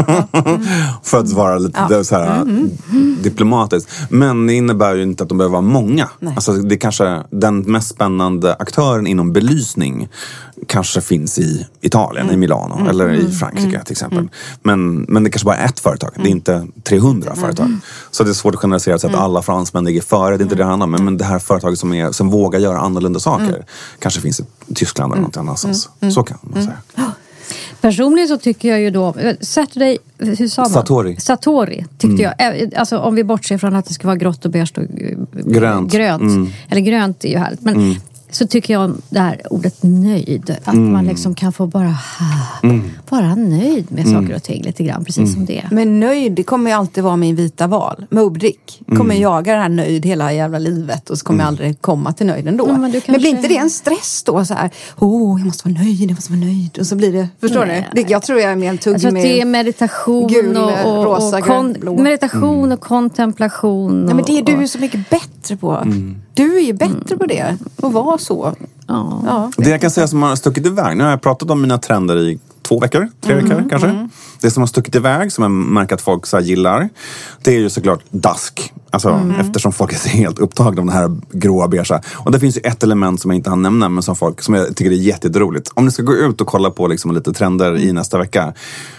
Mm. För att vara lite ja. så här, mm. diplomatiskt. Men det innebär ju inte att de behöver vara många. Alltså, det är kanske den mest spännande aktören inom belysning kanske finns i Italien, mm. i Milano mm. eller i Frankrike mm. till exempel. Mm. Men, men det kanske bara är ett företag. Mm. Det är inte trehundra mm. företag. Så det är svårt att generalisera så att mm. alla fransmän ligger före. Det är inte det det handlar om. Men, men det här företaget som, är, som vågar göra annorlunda saker mm. kanske finns i Tyskland eller något annanstans. Mm. Så kan man säga. Mm. Personligen så tycker jag ju då Saturday, hur sa man? Satori. Satori tyckte mm. jag. Alltså om vi bortser från att det ska vara grått och beige och grönt. grönt. Mm. Eller grönt är ju härligt. Men mm. så tycker jag om det här ordet nöjd. Att mm. man liksom kan få bara mm. vara nöjd med saker mm. och ting lite grann. Precis mm. som det. Men nöjd, det kommer ju alltid vara min vita val. Mobrik kommer mm. jaga den här nöjd hela jävla livet. Och så kommer mm. jag aldrig komma till nöjd ändå. Ja, men, kanske... men blir inte det en stress då? Så här, åh, oh, jag måste vara nöjd, jag måste vara nöjd. Och så blir det, förstår nej, ni? Det, jag tror jag är mer en tugg alltså, med det är meditation gul, och, och, rosa, och kon- blå. meditation mm. och kontemplation. Ja, men det är du och... så mycket bättre på. Mm. Du är ju bättre mm. på det. Att vara så. Ja. Ja. Det jag kan säga som har stuckit iväg, nu har jag pratat om mina trender i två veckor, tre mm. veckor kanske. Mm. Det som har stuckit iväg, som jag märker att folk så här gillar, det är ju såklart dask. Alltså mm. eftersom folk är helt upptagna av den här gråa beigea. Och det finns ju ett element som jag inte har nämna, men som folk, som jag tycker är jätteroligt. Om ni ska gå ut och kolla på liksom lite trender i nästa vecka,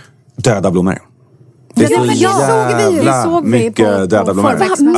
döda blommor. Det är ja, men jag såg vi ju, vi såg mycket på, döda blommor.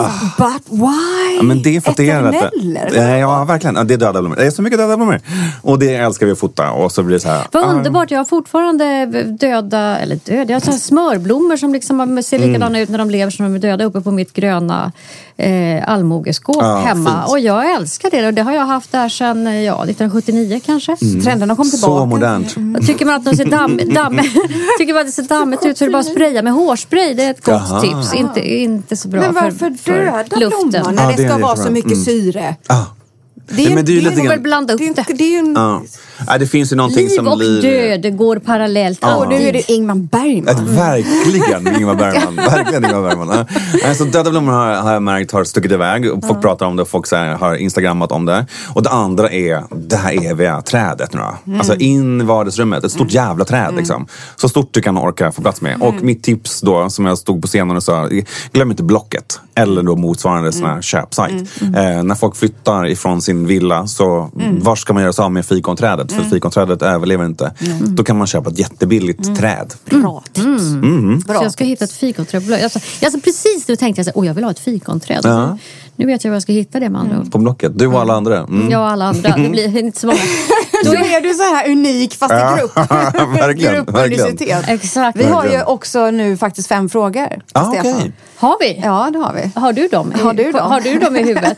But why? Ja, men det är för att det är rätt. Ja, verkligen. Ja, det är döda blommor. Det är så mycket döda blommor. Och det älskar vi att fota. Och så blir det så här. Vad underbart. Jag har fortfarande döda, eller döda, jag har så här smörblommor som liksom ser likadana mm. ut när de lever som de är döda uppe på mitt gröna eh, allmogeskåp ja, hemma. Fint. Och jag älskar det. Och det har jag haft där sedan ja, nittonhundrasjuttionio kanske. Mm. Trenderna kom tillbaka. Så modernt. Mm. Tycker man att de ser damm, damm, tycker man att det ser dammigt ut så är det bara spraya med hårspray. Det är ett gott Aha. tips. Inte, inte så bra för, men varför för, döda för luften. blommor när ja, det ska vara så mycket mm. syre? Ah. Det är, ja, men det är ju lite grann... blanda upp det. Det, det, är en... ja. Ja, det finns ju någonting liv som och liv... död går parallellt. Ja. Och nu är det Ingmar Bergman. Ett, verkligen Ingmar Bergman. Verkligen Ingmar Bergman. Ja. Alltså, döda blommor har, har jag märkt har stuckit iväg. Folk ja. pratar om det och folk så här, har instagrammat om det. Och det andra är det här eviga trädet nu då. Mm. Alltså in i vardagsrummet. Ett stort mm. jävla träd mm. liksom. Så stort du kan orka få plats med. Mm. Och mitt tips då, som jag stod på scenen och sa, glöm inte Blocket. Eller då motsvarande mm. sån här köpsajt. Mm. Eh, när folk flyttar ifrån sin villa så mm. var ska man göra sig av med fikonträdet? Mm. För fikonträdet överlever inte. Mm. Då kan man köpa ett jättebilligt mm. träd. Bra tips. Mm. Mm. Bra så jag ska hitta ett fikonträd. Alltså, alltså precis nu tänkte jag att jag vill ha ett fikonträd. Ja. Nu vet jag var jag ska hitta det med andra ord. På Blocket. Du och alla andra. Mm. Jag och alla andra. Det blir inte så många. Då är du så här unik fast i grupp. Verkligen. Gruppunicitet. Exakt. Vi har ju också nu faktiskt fem frågor. Ah, okay. Har vi? Ja, det har vi. Har du dem? Har du dem? Har du dem i huvudet?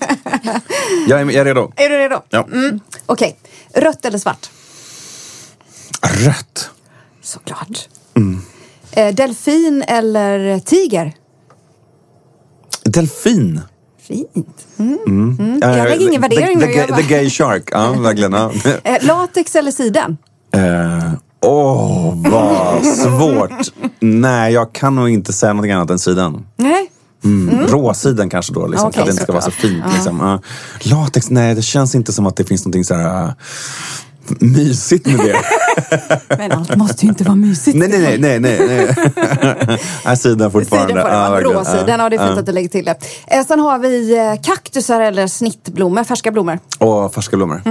jag, är, jag är redo. Är du redo? Ja. Mm. Okej. Okay. Rött eller svart? Rött. Såklart. Mm. Eh, delfin eller tiger? Delfin. Fint. Mm. Mm. Mm. Jag lägger ingen värdering the, nu. The, the, the gay shark. Ja, verkligen. Ja. eh, latex eller siden? Åh, oh, vad svårt. Nej, jag kan nog inte säga något annat än siden. Nej. Mm. Mm. Råsiden kanske då, liksom, okay, för att det inte ska vara så fint. Ja. Liksom. Uh, latex, nej, det känns inte som att det finns någonting så här... Uh, mysigt med det. Men allt måste ju inte vara mysigt. Nej, nej, nej, nej, nej. Här sidan fortfarande. Sidan ah, råsidan, ja, det är fint ah. att du lägger till det. Eh, sen har vi kaktusar eller snittblommor, färska blommor. Och färska blommor. Mm.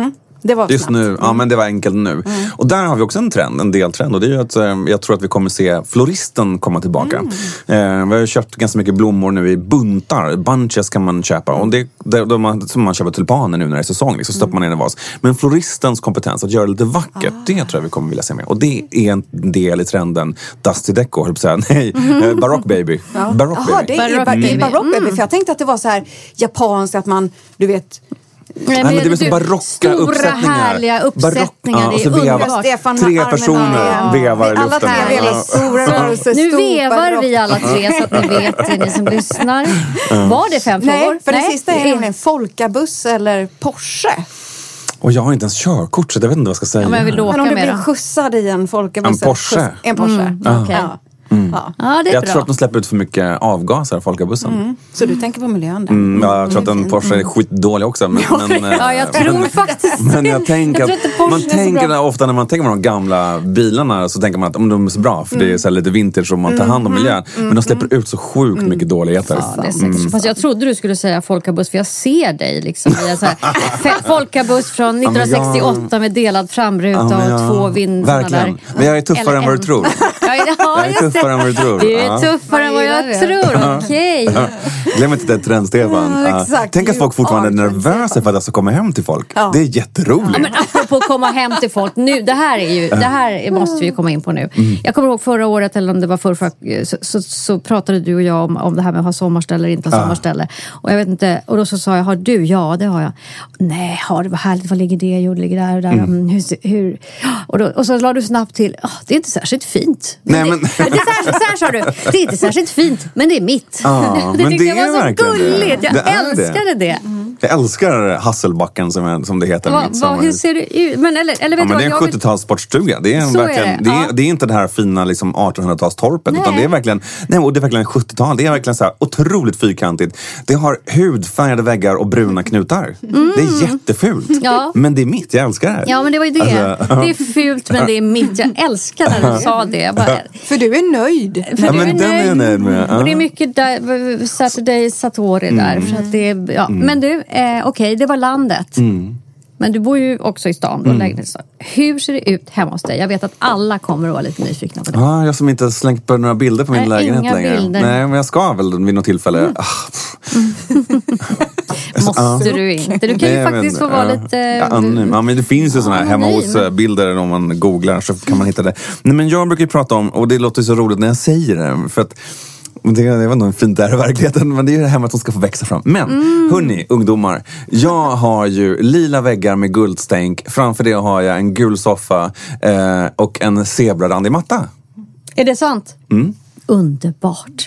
Det var Just snabbt. nu, ja men det var enkelt nu. Mm. Och där har vi också en trend, en deltrend. Och det är ju att eh, jag tror att vi kommer se floristen komma tillbaka. Mm. Eh, vi har ju köpt ganska mycket blommor nu i buntar. Bunches kan man köpa. Och det, det, det man, som man köper tulpaner nu när det är säsong. Så stoppar man in en vas. Men floristens kompetens att göra det lite vackert, ah. det tror jag vi kommer vilja se mer. Och det är en del i trenden Dusty Deco, höll på att säga. Nej, mm. Barock Baby. Ja. Barock Aha, Baby. det är Barock Barock Baby. Baby. Barock Baby. Mm. För jag tänkte att det var så här japanskt, att man, du vet... Nej, men det är så barocka stora, uppsättningar. härliga uppsättningar. Barock, ja, det är vevar, Stefan tre personer ja. vevar i alla luften. tre vevar stora rörelser. Nu stor vevar barock. vi alla tre så att ni vet, ni som lyssnar. Var det fem frågor? Nej, för Nej, det sista är nämligen folkabuss eller Porsche. Och jag har inte ens körkort så jag vet inte vad jag ska säga. Ja, men jag vill åka Men om du med blir då. skjutsad i en folkabuss. En Porsche. Skjuts, en Porsche. Mm, okay. Ja. Mm. Ja. Ja, det är jag bra. tror att de släpper ut för mycket avgaser, folkabussen. Mm. Så du tänker på miljön där? Mm, jag tror att en Porsche är skitdålig också. Men, men, ja, jag tror men, faktiskt Men jag tänker jag att tror man tänker ofta när man tänker på de gamla bilarna så tänker man att om de är så bra för mm. det är så här lite vintage och man tar hand om miljön. Mm. Men de släpper ut så sjukt mm. mycket dåligheter. Ja, det är säkert. Mm. Fast jag trodde du skulle säga folkabuss för jag ser dig liksom i en så här folkabuss från nittonhundrasextioåtta ja, med delad framruta ja, och två vindar. Verkligen. Där. Men jag är tuffare än vad du tror. Ja, jag är tuffare än vad du tror. Du är tuffare än vad jag tror, okej. Okay. Glöm inte det trend, Stefan. Ja, uh, tänk att folk fortfarande är nervösa för att jag ska komma hem till folk. Ja. Det är jätteroligt. Ja, men apropå komma hem till folk nu, det här är ju, det här måste vi ju komma in på nu. Mm. Jag kommer ihåg förra året, eller om det var förra, så, så, så pratade du och jag om, om det här med att ha sommarställe eller inte ha sommarställe. Och jag vet inte, och då så sa jag, har du? Ja, det har jag. Nej, har det var härligt, vad ligger det? Jo, det ligger där och där. Mm. Hur, hur? Och, då, och så la du snabbt till, oh, det är inte särskilt fint. Men Nej, det, men... det är så här, så här sa du, det är inte särskilt fint, men det är mitt. Ja, det men tyckte det jag var så gulligt. Jag det älskade det. det. Mm. Jag älskar Hasselbacken som, som det heter. Va, va, hur ser det ut? Men, eller, eller vet ja, men det är en jag sjuttio-tals sportstuga. Det är, en verkligen, är det. Det, är, ja. det är inte det här fina liksom, artonhundratals-torpet. Utan det är verkligen, nej, och det är verkligen sjuttiotal. Det är verkligen så här otroligt fyrkantigt. Det har hudfärgade väggar och bruna knutar. Mm. Det är jättefult. Ja. Men det är mitt, jag älskar det. Ja, men det var ju det. Alltså, det är fult, men det är mitt. Jag älskar när du sa det. Bara, för du är nöjd. För ja, du men är den nöjd. är jag nöjd med. Ja. Och det är mycket där, Saturday Satori där. Mm. För att det är, ja. mm. Men du, eh, okej, okay, det var landet. Mm. Men du bor ju också i stan. Mm. Lägenhet. Hur ser det ut hemma hos dig? Jag vet att alla kommer att vara lite nyfikna på det. Ja, jag som inte har slängt på några bilder på min Nej, lägenhet inga längre. Bilder. Nej, men jag ska väl vid något tillfälle. Mm. Ah, måste du inte? Du kan ju Nej, faktiskt men, få vara ja, lite... Ja, ja, men det finns ju sådana här hemma hos-bilder om man googlar så kan man hitta det. Nej, men jag brukar ju prata om, och det låter så roligt när jag säger det, för att det, det var nog en fint där i verkligheten, men det är ju det här med att de ska få växa fram. Men, mm. hörni, ungdomar, jag har ju lila väggar med guldstänk. Framför det har jag en gul soffa eh, och en zebrarandig matta. Är det sant? Mm. Underbart.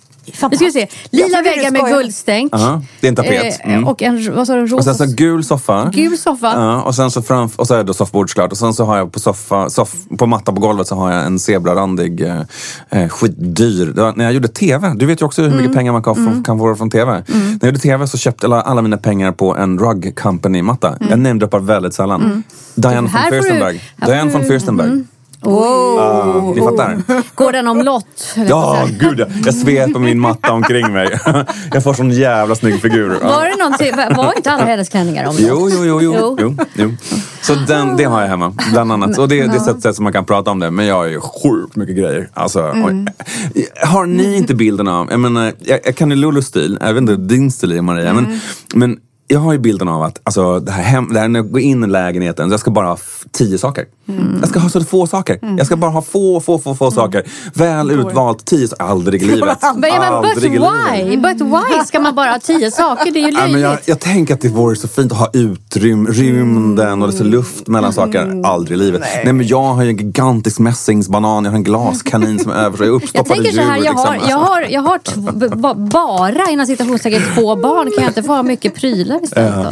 Nu ska vi se. Lila väggar med guldstänk. Uh-huh. Det är en tapet. Mm. Och en, vad sa du, en rosa... Och sen så gul soffa. Gul soffa. Ja, och sen så framf- och så är det soffbord såklart. Och sen så har jag på soffa, soff, på matta på golvet så har jag en zebrarandig eh, skitdyr. Det var, när jag gjorde tv, du vet ju också hur mycket mm. pengar man kan, mm. kan få från tv. Mm. När jag gjorde tv så köpte jag alla mina pengar på en rug company-matta. Mm. Jag namedroppar väldigt sällan. Mm. Diane von Fürstenberg. Du, Diane von Fürstenberg. Mm. Wow. Uh, ni fattar? Går den omlott? Ja, gud ja. Jag sveper min matta omkring mig. Jag får sån jävla snygg figur. Var det någonting? Var inte alla hennes klänningar omlott? Jo, jo, jo, jo. jo, jo. Så den, det har jag hemma, bland annat. Och det, det är ett sätt som man kan prata om det. Men jag har ju sjukt mycket grejer. Alltså, mm. Har ni inte bilden av... Jag menar, jag, jag kan ju Lulu-stil. Jag vet inte din stil är, Maria. Mm. Men... men jag har ju bilden av att alltså, det, här hem, det här när jag går in i lägenheten så jag ska bara ha f- tio saker. Mm. Jag ska ha så få saker. Mm. Jag ska bara ha få, få, få, få mm. saker. Väl utvalt tio saker. Aldrig i livet. Men, Aldrig but i why? But why ska man bara ha tio saker? Det är ju löjligt. Ja, men jag, jag tänker att det vore så fint att ha utrym, rymden mm. och lite luft mellan saker. Mm. Aldrig i livet. Nej. Nej, men jag har ju en gigantisk mässingsbanan. Jag har en glaskanin som är över. Så jag uppstoppade jag tänker så här, djur, jag liksom. har, jag har, jag har t- b- bara innan citationstecken två barn. Kan jag inte få ha mycket prylar istället då?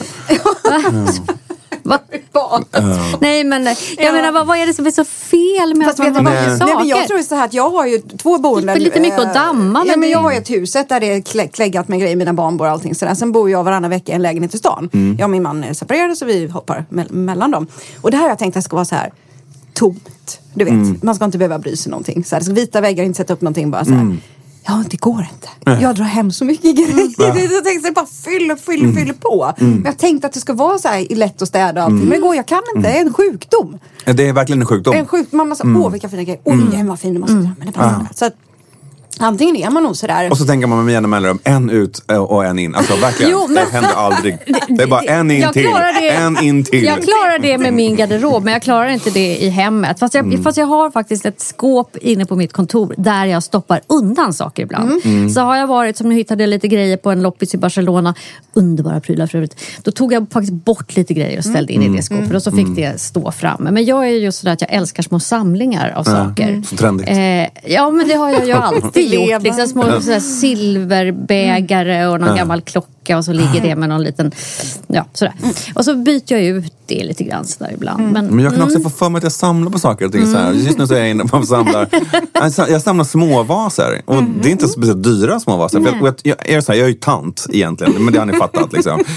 Uh. Va? Uh. Nej, men jag ja. menar, vad, vad är det som är så fel med Fast att man har nej. saker? Nej, men jag tror så här att jag har ju två boenden. Det är lite mycket att damma. Ja, men men jag har ju ett huset där det är klä- kläggat med grejer, mina barn bor och allting sådär. Sen bor jag varannan vecka i en lägenhet i stan. Mm. Jag och min man är separerade så vi hoppar me- mellan dem. Och det här har jag tänkt att det ska vara så här tomt. Du vet, mm. man ska inte behöva bry sig någonting. Så här, det ska vita väggar, inte sätta upp någonting bara så här. Mm. Ja, det går inte. Nej. Jag drar hem så mycket grejer. Mm. Ja. Jag tänkte bara fyller, fyller, mm. fyller på. Mm. Men jag tänkte att det ska vara så här lätt att städa och allting. Mm. Men det går, jag kan inte. Det är en sjukdom. Ja, det är verkligen en sjukdom. En sjukdom. Mamma sa, mm. åh vilka fina grejer. Oj, mm. den var fin. Måste mm. men det bara ja. Så att antingen är man nog sådär. Och så tänker man med jämna mellanrum, en ut och en in. Alltså verkligen, jo, men... det händer aldrig. Det är bara en in till, en in till. Jag klarar det med min garderob, men jag klarar inte det i hemmet. Fast jag, mm. fast jag har faktiskt ett skåp inne på mitt kontor där jag stoppar undan saker ibland. Mm. Mm. Så har jag varit, som ni hittade lite grejer på en loppis i Barcelona, underbara prylar för övrigt. Då tog jag faktiskt bort lite grejer och ställde mm. in i det skåpet. Och så fick mm. det stå framme. Men jag är just sådär att jag älskar små samlingar av ja. saker. Mm. Så trendigt. Eh, ja, men det har jag ju alltid gjort. Liksom små mm. sådär, silverbägare och någon mm. gammal klocka och så ligger det med någon liten ja, sådär. Mm. Och så byter jag ut det lite grann sådär ibland. Mm. Men, men jag kan också mm. få för mig att jag samlar på saker och ting mm. så här. Just nu så är jag inne på samlar. Jag samlar småvaser och mm. det är inte speciellt dyra småvaser. För jag, jag, jag, är så här, jag är ju tant egentligen, men det har ni fattat liksom. uh,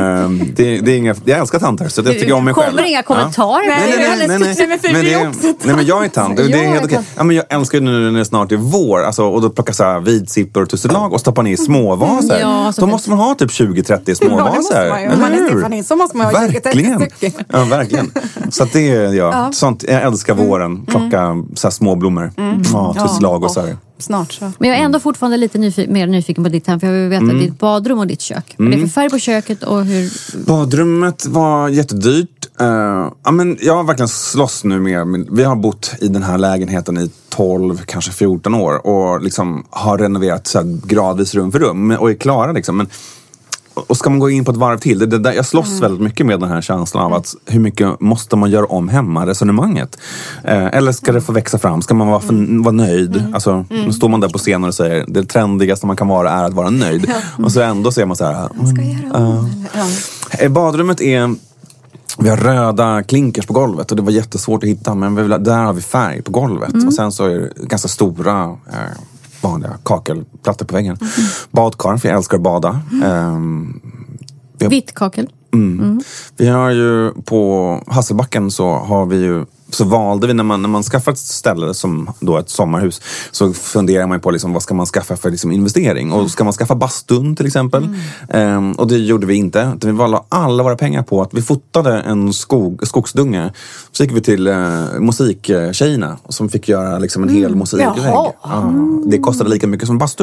det, det är inga, jag älskar tanter så jag tycker om mig själv. Kommer inga kommentarer? Ja. Nej, nej, nej, nej, nej, nej, nej, men det är, nej men jag är tant. Det är helt okej. Ja, men jag älskar ju nu när det snart är vår alltså, och då plockar så här vidsippor och tusselag och stoppar ner i småvaser. Ja, då måste man ha typ tjugo trettio småvaser. Ja, det måste man ju. Om man är så måste man ha tjugo trettio stycken. Ja, verkligen. Så att det är ja, ja. Sånt, jag älskar våren. Plocka mm. så här små blommor. Mm. Ja, tusselag och så här. Snart så. Men jag är ändå fortfarande lite nyfiken, mer nyfiken på ditt hem. För jag vill veta mm. ditt badrum och ditt kök. Vad mm. är det för färg på köket och hur... Badrummet var jättedyrt. Uh, ja, men jag har verkligen slåss nu med... Vi har bott i den här lägenheten i tolv, kanske fjorton år. Och liksom har renoverat så här gradvis rum för rum. Och är klara liksom. Men... Och ska man gå in på ett varv till, det, det där, jag slåss mm. väldigt mycket med den här känslan av att hur mycket måste man göra om hemma resonemanget. Eh, eller ska det få växa fram? Ska man vara, för, mm. vara nöjd? Mm. Alltså, mm. nu står man där på scenen och säger det trendigaste man kan vara är att vara nöjd. Mm. Och så ändå ser man så här. Mm, ska jag göra om, uh. ja. Badrummet är... Vi har röda klinkers på golvet och det var jättesvårt att hitta, men vi, där har vi färg på golvet. Mm. Och sen så är det ganska stora... Eh, vanliga kakelplattor på väggen. Mm. Badkar, för jag älskar att bada. Mm. Um, vi har, Vitt kakel. Mm. Mm. Vi har ju på Hasselbacken så har vi ju så valde vi när man, när man skaffar ett ställe som då ett sommarhus så funderar man på liksom, vad ska man skaffa för liksom, investering och ska man skaffa bastun till exempel mm. um, och det gjorde vi inte. Vi valde alla våra pengar på att vi fotade en skog, skogsdunge så gick vi till uh, musiktjejerna som fick göra liksom, en hel mm. musikvägg. Uh, det kostade lika mycket som bastu.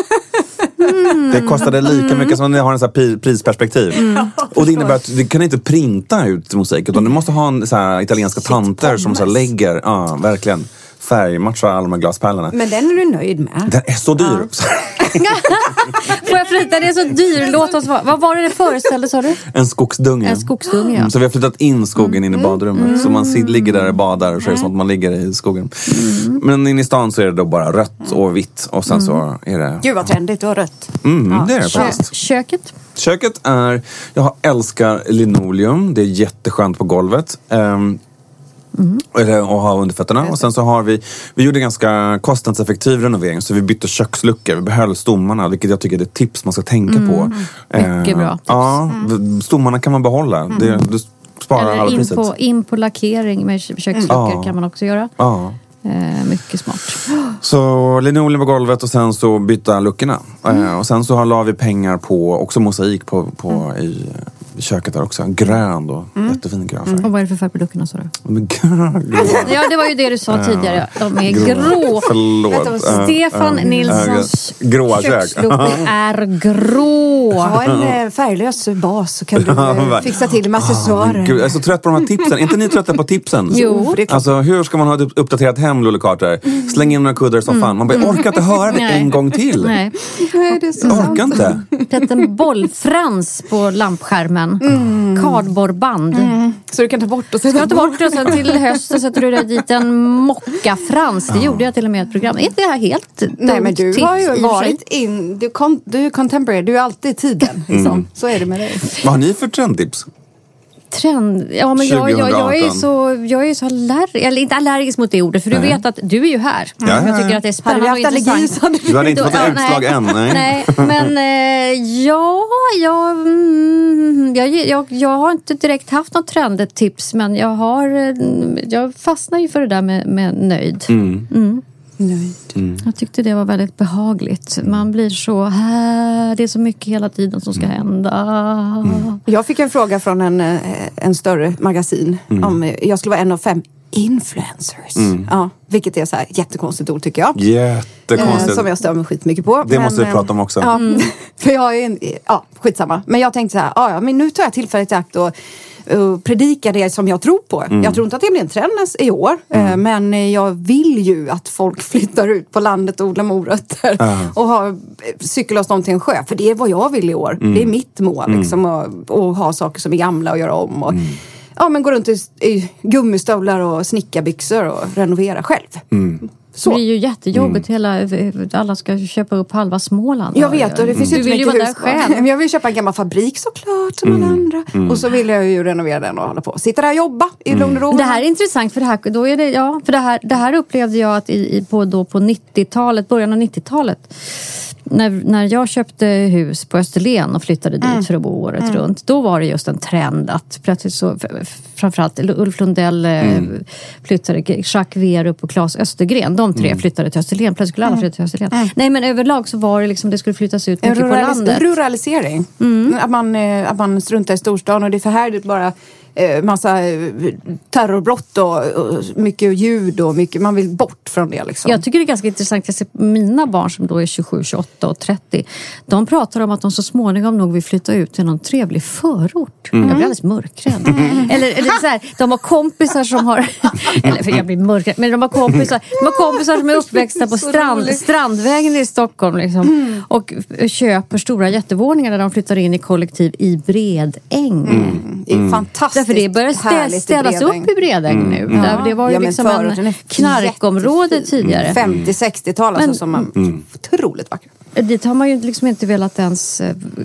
Mm. Det kostade lika mycket som ni har en sån här prisperspektiv. Mm. Och det innebär att du kan inte printa ut musik utan du måste ha en så här italienska tanter som så här lägger, ja verkligen färgmatchar alla de glaspärlorna. Men den är du nöjd med? Den är så dyr. Ja. Får jag flytta? Det är så dyr. Låt oss vara. Vad var det det föreställde, sa du? En skogsdunge. En skogsdunge, ja. Mm, så vi har flyttat in skogen in i badrummet. Mm. Så man ligger där och badar och så är det sånt man ligger i skogen. Mm. Men in i stan så är det då bara rött och vitt. Och sen mm. så är det... Gud vad trendigt och rött. Mm, ja. Det är det faktiskt. Köket? Köket är... Jag älskar linoleum. Det är jätteskönt på golvet. Um, Mm. Eller, och ha under fötterna. Och sen så har vi, vi gjorde ganska kostnadseffektiv renovering. Så vi bytte köksluckor, vi behöll stommarna. Vilket jag tycker är ett tips man ska tänka mm. på. Mycket eh, bra tips. Ja, mm. stommarna kan man behålla. Mm. Det, du sparar eller alla in priset. På, in på lackering med köksluckor mm. kan man också göra. Ja. Eh, mycket smart. Så linoleum på golvet och sen så byta luckorna. Mm. Eh, och sen så la vi pengar på, också mosaik på, på mm. i, i köket där också. Grön då. Mm. Jättefin grön färg. Mm. Och vad är det för färg på luckorna, sa du? De är grå. Ja, det var ju det du sa tidigare. De är grå. grå. Förlåt. Stefan uh, uh, Nilssons uh, gråa köksluckor är grå. Ha en färglös bas så kan du fixa till med accessoarer. Oh, jag är så trött på de här tipsen. Är inte ni trötta på tipsen? Jo. Alltså, hur ska man ha ett uppdaterat hem, Lolle Carter? Släng in några kuddar som fan. Man bara, jag orkar inte höra det en gång till. Nej. Nej, det är så jag orkar inte. Det är en bollfrans på lampskärmen. Mm. Kardborrband. Mm. Så du kan ta bort och sätta ta bort och sen till hösten sätter du dit en mockafrans. Det ja. gjorde jag till och med ett program. Är inte det här helt Nej, men du har ju varit in... Du, kon, du är contemporary. Du är alltid i tiden. Liksom. Mm. Så är det med dig. Vad har ni för trendtips? Trend. Ja, men jag, jag, jag är så jag är så allergisk, eller inte allergisk mot det ordet, för du nej. vet att du är ju här. Ja, ja, ja. Jag tycker att det är spännande och intressant. Du hade inte fått ett utslag nej. än, nej. Nej, men eh, ja, jag, mm, jag, jag, jag har inte direkt haft något trendigt tips, men jag har jag fastnar ju för det där med, med nöjd. Mm. Mm. nöjd. Mm. Jag tyckte det var väldigt behagligt. Man blir så här, det är så mycket hela tiden som ska hända. Mm. Jag fick en fråga från en, en större magasin mm. om jag skulle vara en av fem influencers. Mm. Ja, vilket är så här jättekonstigt ord tycker jag. Jättekonstigt. Eh, som jag stör mig skitmycket på. Det men, måste vi prata om också. Ja, mm. För jag är en, ja, skitsamma. Men jag tänkte så här, ja, men nu tar jag tillfället i akt och Uh, predika det som jag tror på. Mm. Jag tror inte att det blir en trend i år. Mm. Uh, men jag vill ju att folk flyttar ut på landet och odlar morötter. Uh. Och har cykelavstånd till en sjö. För det är vad jag vill i år. Mm. Det är mitt mål. Mm. Liksom, och, och ha saker som är gamla och göra om. Och, mm. ja, men gå runt i, i gummistövlar och snickarbyxor och renovera själv. Mm. Så. Det är ju jättejobbigt. Mm. Hela, alla ska köpa upp halva Småland. Jag vet, och det finns ju inte mycket hus. Där själv. Jag vill köpa en gammal fabrik såklart, som mm. alla andra. Mm. Och så vill jag ju renovera den och hålla på. Sitta där och jobba i lugn och ro. Det här är intressant, för det här, då är det, ja, för det här, det här upplevde jag att i, på, då på nittiotalet, början av nittiotalet. När, när jag köpte hus på Österlen och flyttade dit mm. för att bo året mm. runt, då var det just en trend att plötsligt så, framförallt Ulf Lundell mm. flyttade, Jacques Werup och Claes Östergren, de tre mm. flyttade till Österlen, plötsligt skulle alla flytta till Österlen. Mm. Nej, men överlag så var det liksom, det skulle flyttas ut mycket Ruralis- på landet. Ruralisering. Mm. Att, man, att man struntar i storstan och det är förhärligt bara massa terrorbrott och, och mycket ljud och mycket, man vill bort från det liksom. Jag tycker det är ganska intressant. Jag ser mina barn som då är tjugosju, tjugoåtta och trettio. De pratar om att de så småningom nog vill flytta ut till någon trevlig förort. Mm. Jag blir alldeles mörkrädd. Mm. Eller, eller så här, de har kompisar som har eller för jag blir mörkrädd, men de har kompisar, de har kompisar som är uppväxta på strand, Strandvägen i Stockholm liksom, mm. och köper stora jättevåningar där de flyttar in i kollektiv i Bredäng. Mm. Det är fantastiskt. För det börjar städ, städas upp i Bredäng nu. Mm. Ja. Det var ju ja, liksom en knarkområde tidigare. femtio-sextiotal alltså, som man mm. otroligt vackert. Dit har man ju liksom inte velat ens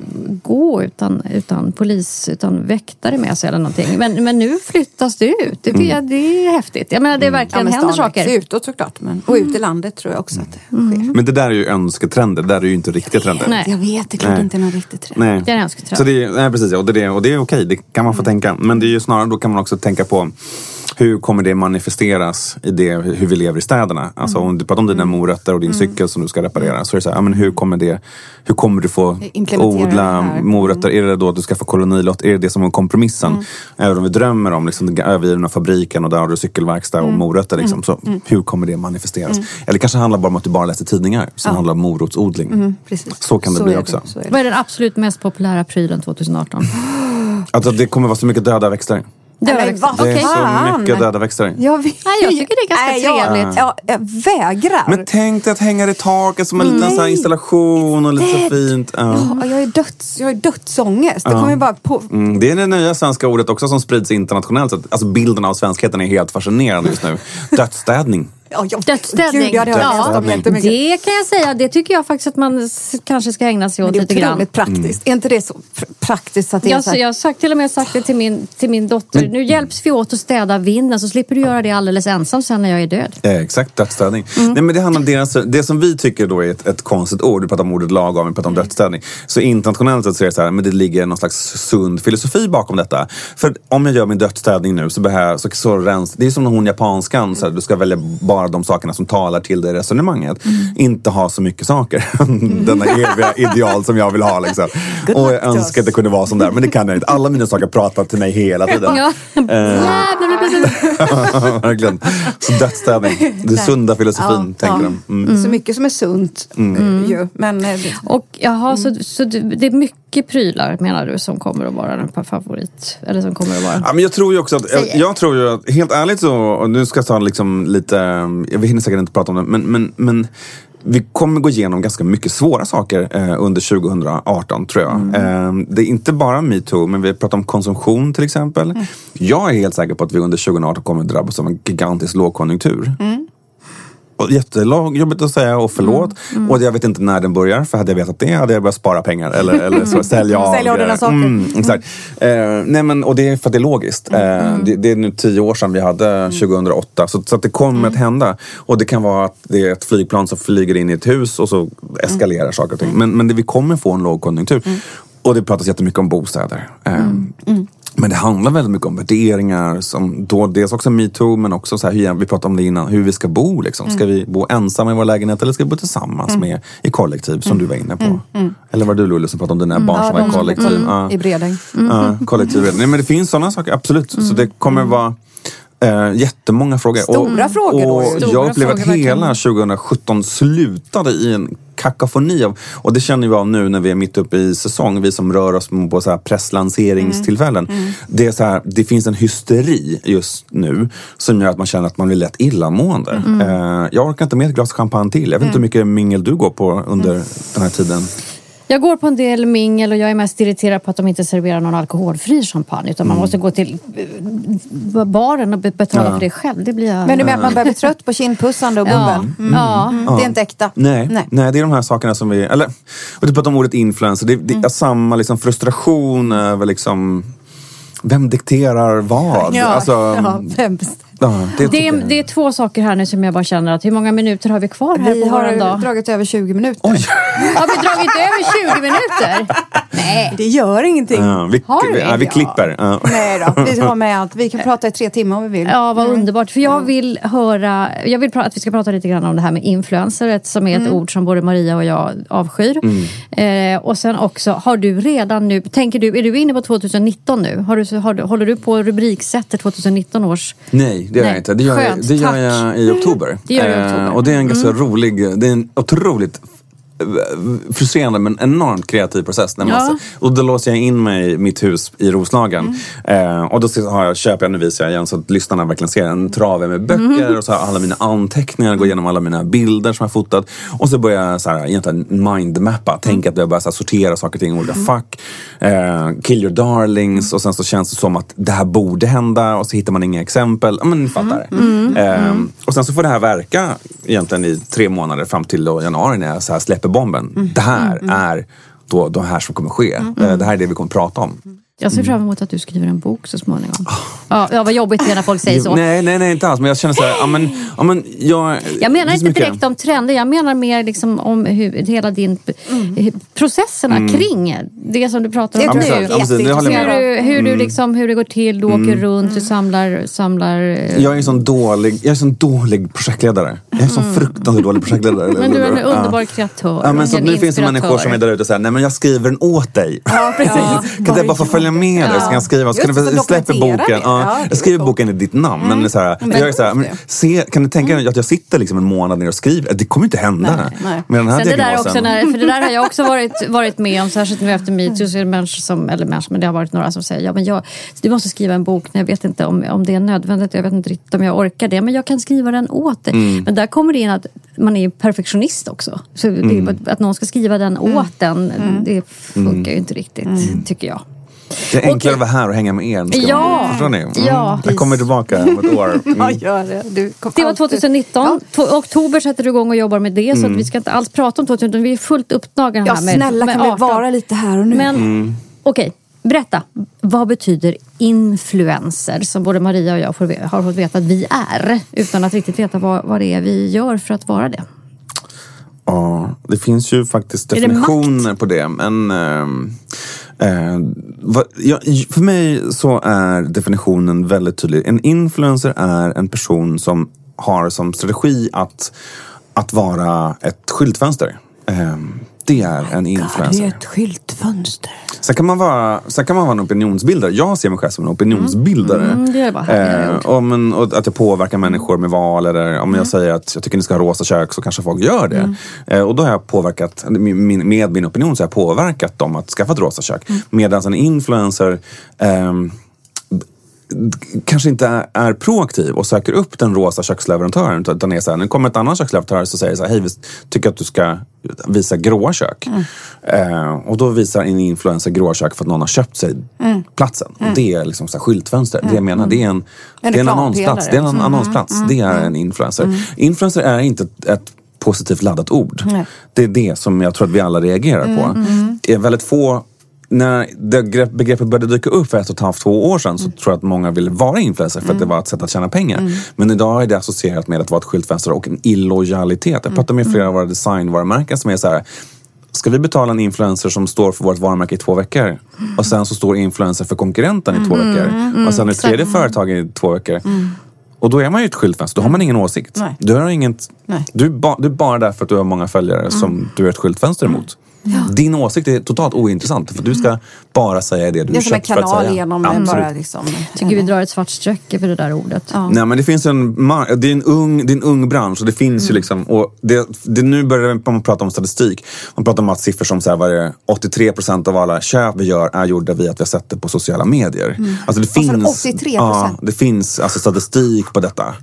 gå utan, utan polis, utan väktare med sig eller någonting. Men, men nu flyttas det ut. Det, mm. det är häftigt. Jag menar, det verkligen ja, händer saker. Det utåt såklart. Men, och ut i landet tror jag också att det mm. sker. Men det där är ju önsketrender. Det där är ju inte riktiga trender. Nej. Jag vet, det är klart inte någon riktig trend. Nej. Det är en önsketrend. Så det är, nej, precis. Och det är, och det är okej. Det kan man få mm. tänka. Men det är ju snarare, då kan man också tänka på hur kommer det manifesteras i det, hur vi lever i städerna? Alltså om du pratar om dina morötter och din mm. cykel som du ska reparera, så är det så här, ja, men hur kommer det, hur kommer du få odla morötter? Mm. Är det då att du ska få kolonilott? Är det det som är kompromissen? Mm. Även om vi drömmer om liksom, den övergivna fabriken och där har du cykelverkstad och mm. morötter liksom, så mm. hur kommer det manifesteras? Mm. Eller kanske handlar bara om att du bara läser tidningar som ja. handlar om morotsodling. Mm, så kan det så bli också. Det, är det. Vad är den absolut mest populära prylen tjugoarton? Alltså det kommer vara så mycket döda växter. Döda växter. Det är så mycket döda växter. Jag, vet, Nej, jag tycker det är ganska nej, trevligt. Jag, jag, jag vägrar. Men tänk dig att hänga i taket som en nej, liten så här installation och lite så fint. Ja. Ja, jag är döds, jag är dödsångest. Det ja. kommer bara på. Mm, det är det nya svenska ordet också som sprids internationellt. Alltså bilden av svenskheten är helt fascinerande just nu. Dödsstädning. Ja, jag, Dödsstädning. Gud, ja, det, ja, det kan jag säga. Det tycker jag faktiskt att man kanske ska ägna sig åt lite grann. Det är praktiskt. Mm. Är inte det så pr- praktiskt att det jag, är så här? Jag har sagt, till och med sagt det till min, till min dotter. Men, nu hjälps vi åt att städa vinden så slipper du göra det alldeles ensam sen när jag är död. Ja, exakt, dödsstädning. Mm. Nej, men det handlar om deras, det som vi tycker då är ett, ett konstigt ord. Du pratar om ordet lagom, vi pratar om mm. dödsstädning. Så internationellt så är det så här, men det ligger någon slags sund filosofi bakom detta. För om jag gör min dödsstädning nu så behöver så, så rens, det är som hon japanskan, så här, du ska välja bara de sakerna som tar till det resonemanget. Mm. Inte ha så mycket saker. Mm. Denna eviga ideal som jag vill ha. Liksom. Och jag önskar att det kunde vara sån där. Men det kan jag inte. Alla mina saker pratar till mig hela tiden. Ja. Verkligen. Så dödsstädning. Det sunda filosofin, ja, tänker ja. de. Mm. Så mycket som är sunt. Mm. Ju. Men, och jaha, mm. så, så det är mycket prylar, menar du, som kommer att vara en favorit? Eller som kommer att vara... Ja, men jag tror ju också att, jag, jag tror ju att, helt ärligt så, och nu ska jag ta liksom lite, jag hinner säkert inte prata om det, men, men, men vi kommer gå igenom ganska mycket svåra saker eh, under tjugoarton, tror jag. Mm. Eh, det är inte bara MeToo, men vi pratar om konsumtion till exempel. Mm. Jag är helt säker på att vi under tjugoarton kommer att drabbas av en gigantisk lågkonjunktur. Mm. Jättejobbigt att säga och förlåt. Mm, mm. Och jag vet inte när den börjar. För hade jag vetat det hade jag börjat spara pengar. Eller, eller så, sälja av. Sälja ordentliga saker. Mm, exakt. Mm. Eh, nej men, och det är för att det är logiskt. Mm. Eh, det, det är nu tio år sedan vi hade mm. tjugohundraåtta. Så, så att det kommer mm. att hända. Och det kan vara att det är ett flygplan som flyger in i ett hus. Och så eskalerar mm. saker och ting. Men, men det, vi kommer få en lågkonjunktur. Mm. Och det pratas jättemycket om bostäder. Eh, mm. Mm. Men det handlar väldigt mycket om värderingar som då dels också MeToo, men också så här, hur, vi pratade om det innan, hur vi ska bo liksom. Ska vi bo ensamma i vår lägenhet eller ska vi bo tillsammans mm. med i kollektiv som mm. du var inne på? Mm. Mm. Eller var du Lullu som pratade om dina mm. barn som ja, var i kollektiv? Mm. Ja. I Bredäng. Mm. Ja, kollektiv. Nej, men det finns sådana saker, absolut. Mm. Så det kommer vara Uh, jättemånga frågor. Stora och, frågor då. Och Stora jag upplever att hela verkligen. tjugosjutton slutade i en kakafoni av, och det känner vi av nu när vi är mitt uppe i säsong, vi som rör oss på så här presslänseringstillfällen. Mm. Mm. Det är så här, det finns en hysteri just nu som gör att man känner att man blir lätt illamående. Mm. Uh, jag orkar inte med ett glas champagne till. Jag vet mm. inte hur mycket mingel du går på under mm. den här tiden. Jag går på en del mingel och jag är mest irriterad på att de inte serverar någon alkoholfri champagne. Utan man mm. måste gå till baren och betala ja. för det själv. Det blir jag... Men du menar att man börjar bli trött på kindpussande och bubbel? Ja. Mm. Ja. Mm. Det är inte äkta. Nej. Nej. Nej, det är de här sakerna som vi... Eller, och du pratar om ordet influencer. Det, det är mm. samma liksom, frustration över liksom... Vem dikterar vad? Ja, alltså, ja vem Ja, det, det, är, det är två saker här nu som jag bara känner att hur många minuter har vi kvar här vi på våran dag? Vi har dragit över tjugo minuter. Oj. Har vi dragit över tjugo minuter? Nej. Det gör ingenting. Ja, vi, har vi? Ja, vi klipper. Ja. Nej då, vi har med allt. Vi kan prata i tre timmar om vi vill. Ja, vad mm. underbart. För jag vill höra, jag vill att vi ska prata lite grann om det här med influencer, som är ett mm. ord som både Maria och jag avskyr. Mm. Eh, och sen också, har du redan nu, tänker du, är du inne på tjugonitton nu? Har du, har, håller du på rubriksätter tjugonitton års? Nej, det gör jag inte. Det gör jag, det gör jag i oktober. Det gör jag i oktober. Eh, och det är en ganska mm. rolig, det är en otroligt frustrerande men enormt kreativ process. När man ja. Och då låser jag in mig i mitt hus i Roslagen. Mm. Eh, och då har jag, köper jag nu visar jag igen så att lyssnarna verkligen ser en trave med böcker mm. och så har alla mina anteckningar, går igenom alla mina bilder som jag fotat. Och så börjar jag så här, egentligen mindmappa. Mm. Tänk att jag börjar så här, sortera saker och ting i olika mm. fack. Eh, kill your darlings. Och sen så känns det som att det här borde hända. Och så hittar man inga exempel. Ja, men ni fattar. Mm. Eh, mm. Och sen så får det här verka egentligen i tre månader fram till då januari när jag så här släpper bomben. Mm. Det här mm. är då de här som kommer ske. Mm. Det här är det vi kommer prata om. Jag ser fram emot att du skriver en bok så småningom. Oh. Ja, ja, vad jobbigt det när folk säger så. Nej, nej, nej, inte alls. Men jag känner så här, ja men, ja, men jag... Jag menar inte direkt mycket om trender. Jag menar mer liksom om hur, hela din... Mm. Processerna mm. kring det som du pratar om det nu. Ja, precis, det hur, du, hur, mm. du liksom, hur det går till, du åker mm. runt, du samlar... samlar jag är en sån dålig, jag är sån dålig projektledare. Jag är en sån fruktansvärt dålig projektledare. Men du är en underbar ja. kreatör. Ja, men så nu finns det människor som är där ute och säger, nej men jag skriver den åt dig. Ja, precis. Ja. Kan jag bara få följa med dig? Ska jag skriva? Ska du släppa boken? Ja, jag skriver boken i ditt namn. Mm. Men så här, men jag är så här, men, se, kan du tänka dig att jag sitter liksom en månad ner och skriver? Det kommer inte hända. Nej, nej. Med den här det där också när, för det där har jag också varit, varit med om, särskilt nu efter MeToo, så är det människor som, eller människor, men det har varit några som säger, ja men jag, du måste skriva en bok, jag vet inte om, om det är nödvändigt, jag vet inte riktigt om jag orkar det, men jag kan skriva den åt dig. Mm. Men där kommer det in att man är perfektionist också. Så mm. det, att någon ska skriva den mm. åt den, mm. det funkar mm. ju inte riktigt, mm. tycker jag. Det är enklare att vara här och hänga med er. Ja, förstår ni? Mm. ja. Jag kommer tillbaka om ett år. Mm. Ja, gör det. Du det var tjugonitton. Ja. Oktober sätter du igång och jobbar med det. Mm. Så att vi ska inte alls prata om tjugonitton. Vi är fullt upptagna ja, här med, snälla, med kan vi vara lite här och nu? Men mm. okej, okay, berätta. Vad betyder influencer? Som både Maria och jag får, har fått veta att vi är. Utan att riktigt veta vad, vad det är vi gör för att vara det. Ja, det finns ju faktiskt definitioner det på det. Men... Uh, Uh, vad, ja, för mig så är definitionen väldigt tydlig. En influencer är en person som har som strategi att, att vara ett skyltfönster. Uh, det är en influencer. Det är ett skyltfönster. Sen kan man vara, sen kan man vara en opinionsbildare. Jag ser mig själv som en opinionsbildare. Mm, det är bara här, eh, och, men, och att jag påverkar människor med val. Eller om mm. jag säger att jag tycker ni ska ha rosa kök, så kanske folk gör det. Mm. Eh, och då har jag påverkat, min, med min opinion så har jag påverkat dem att skaffa ett rosa kök. Mm. Medan en influencer... Eh, kanske inte är, är proaktiv och söker upp den rosa köksleverantören, utan är så här, nu kommer ett annat köksleverantör så säger så här, hej, vi tycker att du ska visa gråa kök. Mm. Eh, och då visar en influencer gråa kök för att någon har köpt sig mm. platsen. Mm. Och det är liksom så här skyltfönster. Mm. Det jag menar, det är en, det är en annonsplats. Det är en mm. annonsplats. Mm. Det är en influencer. Mm. Influencer är inte ett, ett positivt laddat ord. Nej. Det är det som jag tror att vi alla reagerar mm. på. Mm. Det är väldigt få. När det begreppet började dyka upp för ett och ett halvt, två år sedan, så mm. tror jag att många ville vara influencer för mm. att det var ett sätt att tjäna pengar. Mm. Men idag är det associerat med att vara ett skyltfönster och en illojalitet. Jag pratar med flera av våra designvarumärken som är så här, ska vi betala en influencer som står för vårt varumärke i två veckor? Och sen så står influencer för konkurrenten i två veckor. Mm. Och sen är tredje företag i två veckor. Mm. Och då är man ju ett skyltfönster. Då har man ingen åsikt. Nej. Du har inget... Nej. Du, är ba, du är bara där för att du har många följare mm. som du är ett skyltfönster emot. Ja. Din åsikt är totalt ointressant. För du ska bara säga det du är köpt för att säga. Det är som en kanal genom ja, bara liksom... Tycker vi drar ett svart streck för det där ordet. Ja. Nej, men det finns en... Det är en ung, det är en ung bransch. Och det finns mm. ju liksom... Och det, det, nu börjar man prata om statistik. Man pratar om att siffror som så här, var det åttiotre procent av alla köp vi gör är gjorda via att vi har sett det på sociala medier. Mm. Alltså det finns... åttiotre procent? Ja, det finns alltså statistik på detta.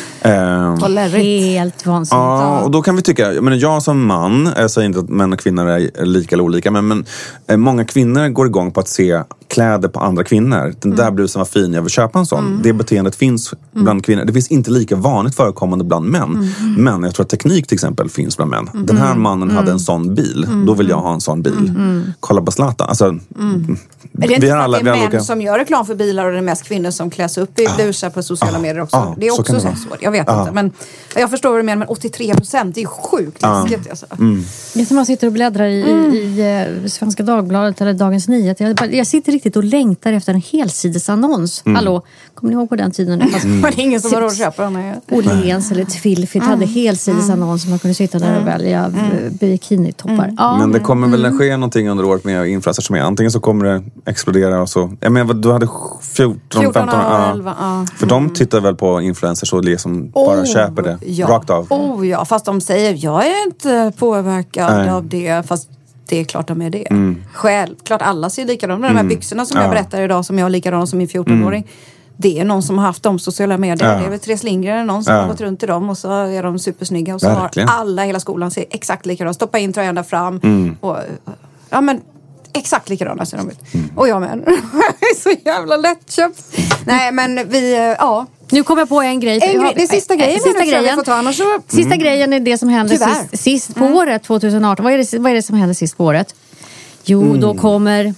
Um, Helt vansinnigt. Ja, och då kan vi tycka, jag menar, jag som man, jag säger inte att män och kvinnor är lika eller olika, men, men eh, många kvinnor går igång på att se kläder på andra kvinnor. Den mm. där blusen var fin, jag vill köpa en sån. Mm. Det beteendet finns bland mm. kvinnor. Det finns inte lika vanligt förekommande bland män. Mm. Men jag tror att teknik till exempel finns bland män. Mm. Den här mannen mm. hade en sån bil. Mm. Då vill jag ha en sån bil. Mm. Kolla på Zlatan. Alltså, mm. Det är inte vi har alla, att det är män olika... som gör reklam för bilar och det är mest kvinnor som kläs upp i blusar på sociala ah. medier också. Ah. Det är också så, så svårt. Jag vet ah. inte. Men jag förstår vad du menar, men åttiotre procent det är sjukt läskigt. Alltså. Mm. Det är som man sitter och bläddrar i, mm. i, i Svenska Dagbladet eller Dagens Nyheter. Jag, jag sitter riktigt och längtar efter en helsidesannons. Mm. Hallå, kommer ni ihåg på den tiden? Mm. Var det ingen som var råd att köpa dem? Åhléns eller Tillfit mm. hade helsidesannons som man kunde sitta där och välja mm. bikinitoppar. Mm. Ja. Men det kommer väl ske någonting under året med influencers som är. Antingen så kommer det explodera och så. Jag menar, du hade fjorton femton ja. elva ja. För mm. de tittar väl på influencers och liksom oh, bara köper det ja. rakt av. Oh ja, fast de säger jag är inte påverkad Nej. av det, fast det är klart de är det. Mm. Självklart, alla ser likadana. De här byxorna som ja. jag berättar idag som jag har likadana som min fjortonåring. Mm. Det är någon som har haft dem sociala medier. Ja. Det är väl Therese Lindgren, någon som ja. har gått runt i dem och så är de supersnygga. Och så Verkligen. har alla, hela skolan ser exakt likadana. Stoppa in tröjan där fram. Mm. Och, ja men exakt likadana ser de ut. Mm. Och jag men. är så jävla lättköpt. Nej men vi, ja. Nu kommer jag på en grej. En grej det är sista grejen. Äh, sista grejen. Ta, annars så... sista mm. grejen är det som hände sist, sist på mm. året tjugoarton. Vad är, det, vad är det som hände sist på året? Jo, mm. då kommer...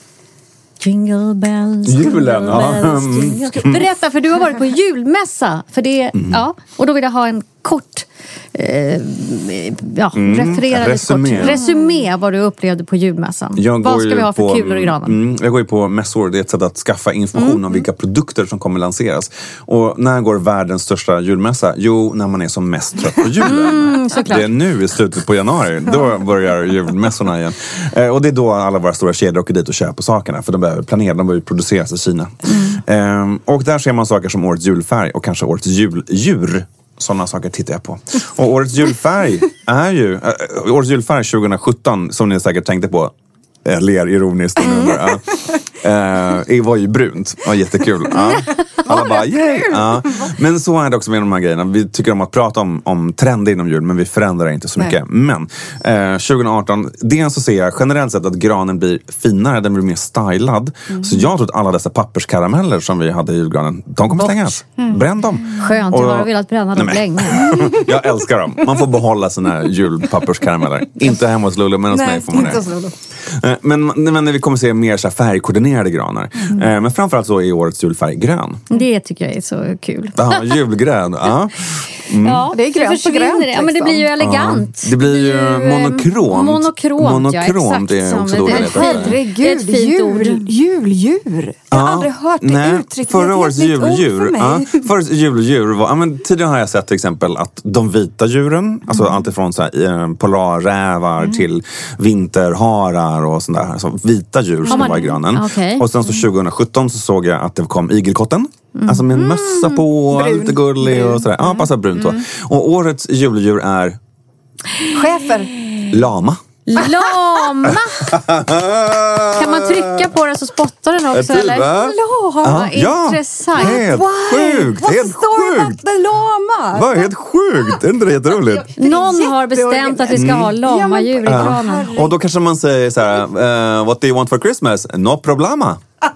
Jingle bells, julen, jingle bells, jingle. Mm. Berätta, för du har varit på julmässa. För det, mm. ja, och då vill jag ha en kort eh, ja, mm. referera resumé. Kort. Resumé vad du upplevde på julmässan. Vad ska vi ha för på, kulor i granen? Mm, jag går ju på mässor. Det är ett sätt att skaffa information mm. om vilka produkter som kommer lanseras. Och när går världens största julmässa? Jo, när man är som mest trött på julen. Mm, det är nu i slutet på januari. Då börjar julmässorna igen. Eh, och det är då alla våra stora kedjor åker dit och köper sakerna. För de behöver planera, de behöver produceras i Kina. Mm. Eh, och där ser man saker som årets julfärg och kanske årets juldjur. Sådana saker tittar jag på. Och årets julfärg är ju... Äh, årets julfärg tjugosjutton, som ni säkert tänkte på. Jag ler ironiskt. Ja. Uh, det var ju brunt. Det var jättekul. Ja. Alla bara, yay! Ja. Men så är det också med de här grejerna. Vi tycker om att prata om, om trender inom jul, men vi förändrar inte så mycket. Nej. Men uh, tjugoarton, dels så ser jag generellt sett att granen blir finare, den blir mer stylad. Mm. Så jag tror att alla dessa papperskarameller som vi hade i julgranen, de kommer stängas. Mm. Bränn dem. Skönt, jag har velat bränna dem nej, länge. Jag älskar dem. Man får behålla sina här julpapperskarameller. Inte hemma hos Lulu, men hos nej, mig får man det. Men, men när vi kommer se mer så här färgkoordinerade granar. Mm. Eh, men framförallt så är årets julfärg grön. Det tycker jag är så kul. Ja, julgrön. Ja. Mm. Ja, det är grönt och grönt. Liksom. Ja, men det blir ju elegant. Ja. Det blir ju monokromt. Monokromt, monokromt ja, är också då det heter. Herregud, jul, juldjur. Jag har ja. aldrig hört det Nej, uttrycket. Förra årets juldjur. Ja, förra årets juldjur var, ja, men tidigare har jag sett till exempel att de vita djuren, mm. alltså allt ifrån så här, polarrävar mm. till vinterharar och sådär. Alltså vita djur som man, var i granen. Okay. Och sen så tjugosjutton så såg jag att det kom igelkotten. Mm. Alltså med en mössa på, brun. Lite gullig och sådär. Ja, passar brunt mm. Och årets juldjur är... Schäfer. Lama. Lama! Kan man trycka på den så spottar den också, eller? Lama, ja, intressant. Helt wow. sjukt, helt sjukt. Lama. Vad helt sjukt, är inte det jätteroligt? Någon har bestämt att vi ska ha lamadjur i granen. Och då kanske man säger så här, uh, what do you want for Christmas? No problema.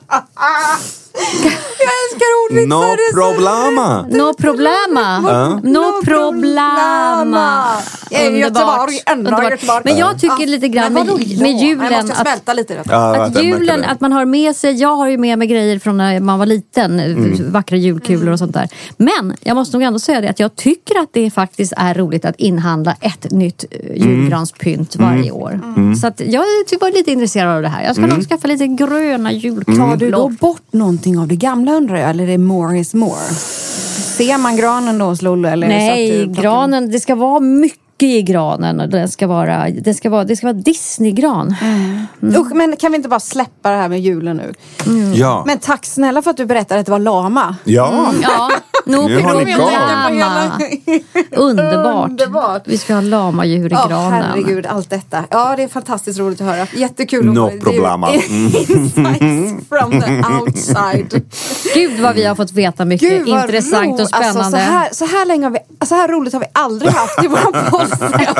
Jag älskar ordvitsar. No problema. No problema. Uh. No problema. I Göteborg, ändå Göteborg. Men jag tycker ja. lite grann med, med julen jag måste smälta att, lite. Ja, att julen, att man har med sig, jag har ju med mig grejer från när man var liten, mm. vackra julkulor mm. och sånt där. Men jag måste nog ändå säga det att jag tycker att det faktiskt är roligt att inhandla ett nytt julgranspynt mm. varje år. Mm. Så att jag är typ bara lite intresserad av det här. Jag ska mm. nog skaffa lite gröna julkulor. Tar du då bort någonting av det gamla undrar jag, eller är det more is more? Ser man granen då hos Lollo? Eller nej, så att granen, det ska vara mycket i granen och den ska vara, det ska vara, det ska vara Disney-gran. Mm. Mm. Usch, men kan vi inte bara släppa det här med julen nu? Mm. Ja. Men tack snälla för att du berättade att det var lama. Ja. Mm. Ja. Nu, nu har ni lama. Underbart. Underbart. Vi ska ha lama-djur i oh, granen. Herregud, allt detta. Ja, det är fantastiskt roligt att höra. Jättekul. No problema. Insights from the outside. Gud vad vi har fått veta mycket Gud, intressant ro. och spännande. Alltså, så, här, så här länge har vi, så här roligt har vi aldrig haft i vår podd.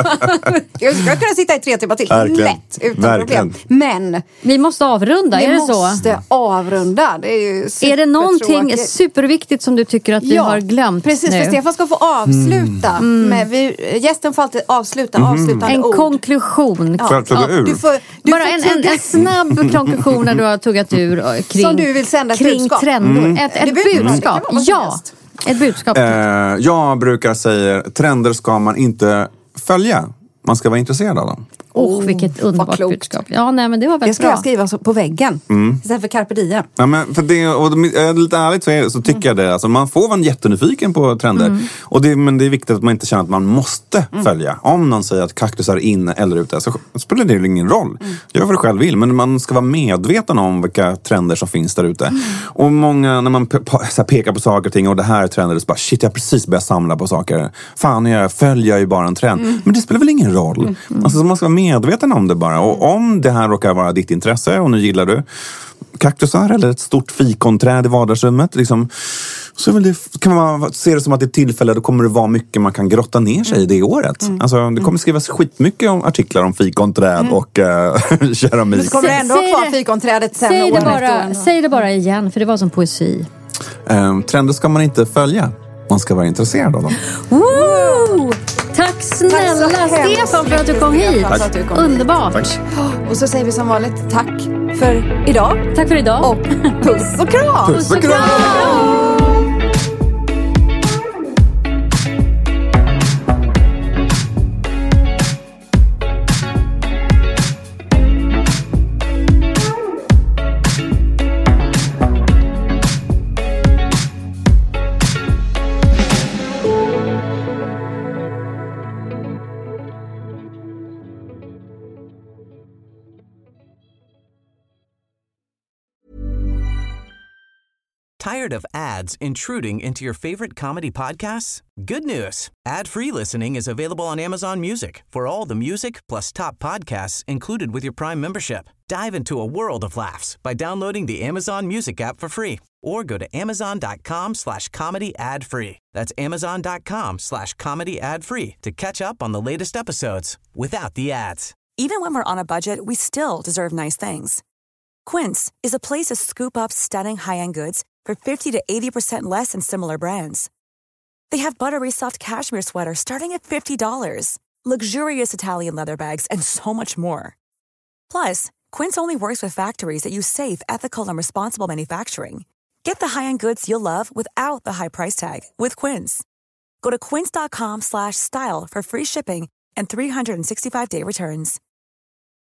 Jag skulle kunna sitta i tre timmar till. Verkligen. Lätt, utan Verkligen. problem. Men vi måste avrunda, är det så? Vi måste avrunda. Det är ju är det någonting superviktigt som du tycker att vi ja, har glömt precis, nu? För Stefan ska få avsluta. Mm. Med, vi, gästen får alltid avsluta, mm. avslutande en ord. konklusion. Ja. Ja. Du får, du Bara får en, en, en snabb konklusion när du har tuggat ur kring, som du vill sända ett kring budskap. trender. Mm. Ett, ett budskap. Ja, ett budskap. Eh, jag brukar säga trender ska man inte följa. Man ska vara intresserad av dem. Åh, oh, vilket underbart budskap. Ja, nej, men det var väldigt det ska bra. Jag skriva på väggen. Mm. Istället för carpe diem. Ja, men för det, och lite ärligt så, är det, så tycker mm. jag det. Alltså, man får vara jättenyfiken på trender. Mm. Och det, men det är viktigt att man inte känner att man måste mm. följa. Om någon säger att kaktusar är inne eller ute så spelar det ingen roll. Mm. Gör vad du själv vill. Men man ska vara medveten om vilka trender som finns där ute. Mm. Och många, när man pe- pe- pekar på saker och ting och det här är trender, så bara shit, jag har precis börjat samla på saker. Fan, jag följer ju bara en trend. Mm. Men det spelar väl ingen roll. Mm. Mm. Alltså, man ska vara medveten om det bara. Och om det här råkar vara ditt intresse och nu gillar du kaktusar eller ett stort fikonträd i vardagsrummet liksom, så vill det, kan man se det som att det är tillfälle då kommer det vara mycket man kan grotta ner sig i det året. Mm. Alltså, det kommer skrivas skitmycket om artiklar om fikonträd mm. och uh, keramik. Det kommer ändå säg, kvar fikonträdet sen säg, det bara, säg det bara igen, för det var som poesi. Um, trender ska man inte följa. Man ska vara intresserad av dem. Woo! Tack snälla tack Stefan för att du kom hit. Tack. Kom Underbart. Tack. Och så säger vi som vanligt tack för idag. Tack för idag. Och puss och kram. Puss och kram. Tired of ads intruding into your favorite comedy podcasts? Good news. Ad-free listening is available on Amazon Music for all the music plus top podcasts included with your Prime membership. Dive into a world of laughs by downloading the Amazon Music app for free or go to amazon.com slash comedy ad free. That's amazon.com slash comedy ad free to catch up on the latest episodes without the ads. Even when we're on a budget, we still deserve nice things. Quince is a place to scoop up stunning high-end goods for fifty to eighty percent less than similar brands. They have buttery soft cashmere sweaters starting at fifty dollars, luxurious Italian leather bags, and so much more. Plus, Quince only works with factories that use safe, ethical, and responsible manufacturing. Get the high-end goods you'll love without the high price tag with Quince. Go to quince.com slash style for free shipping and three sixty-five day returns.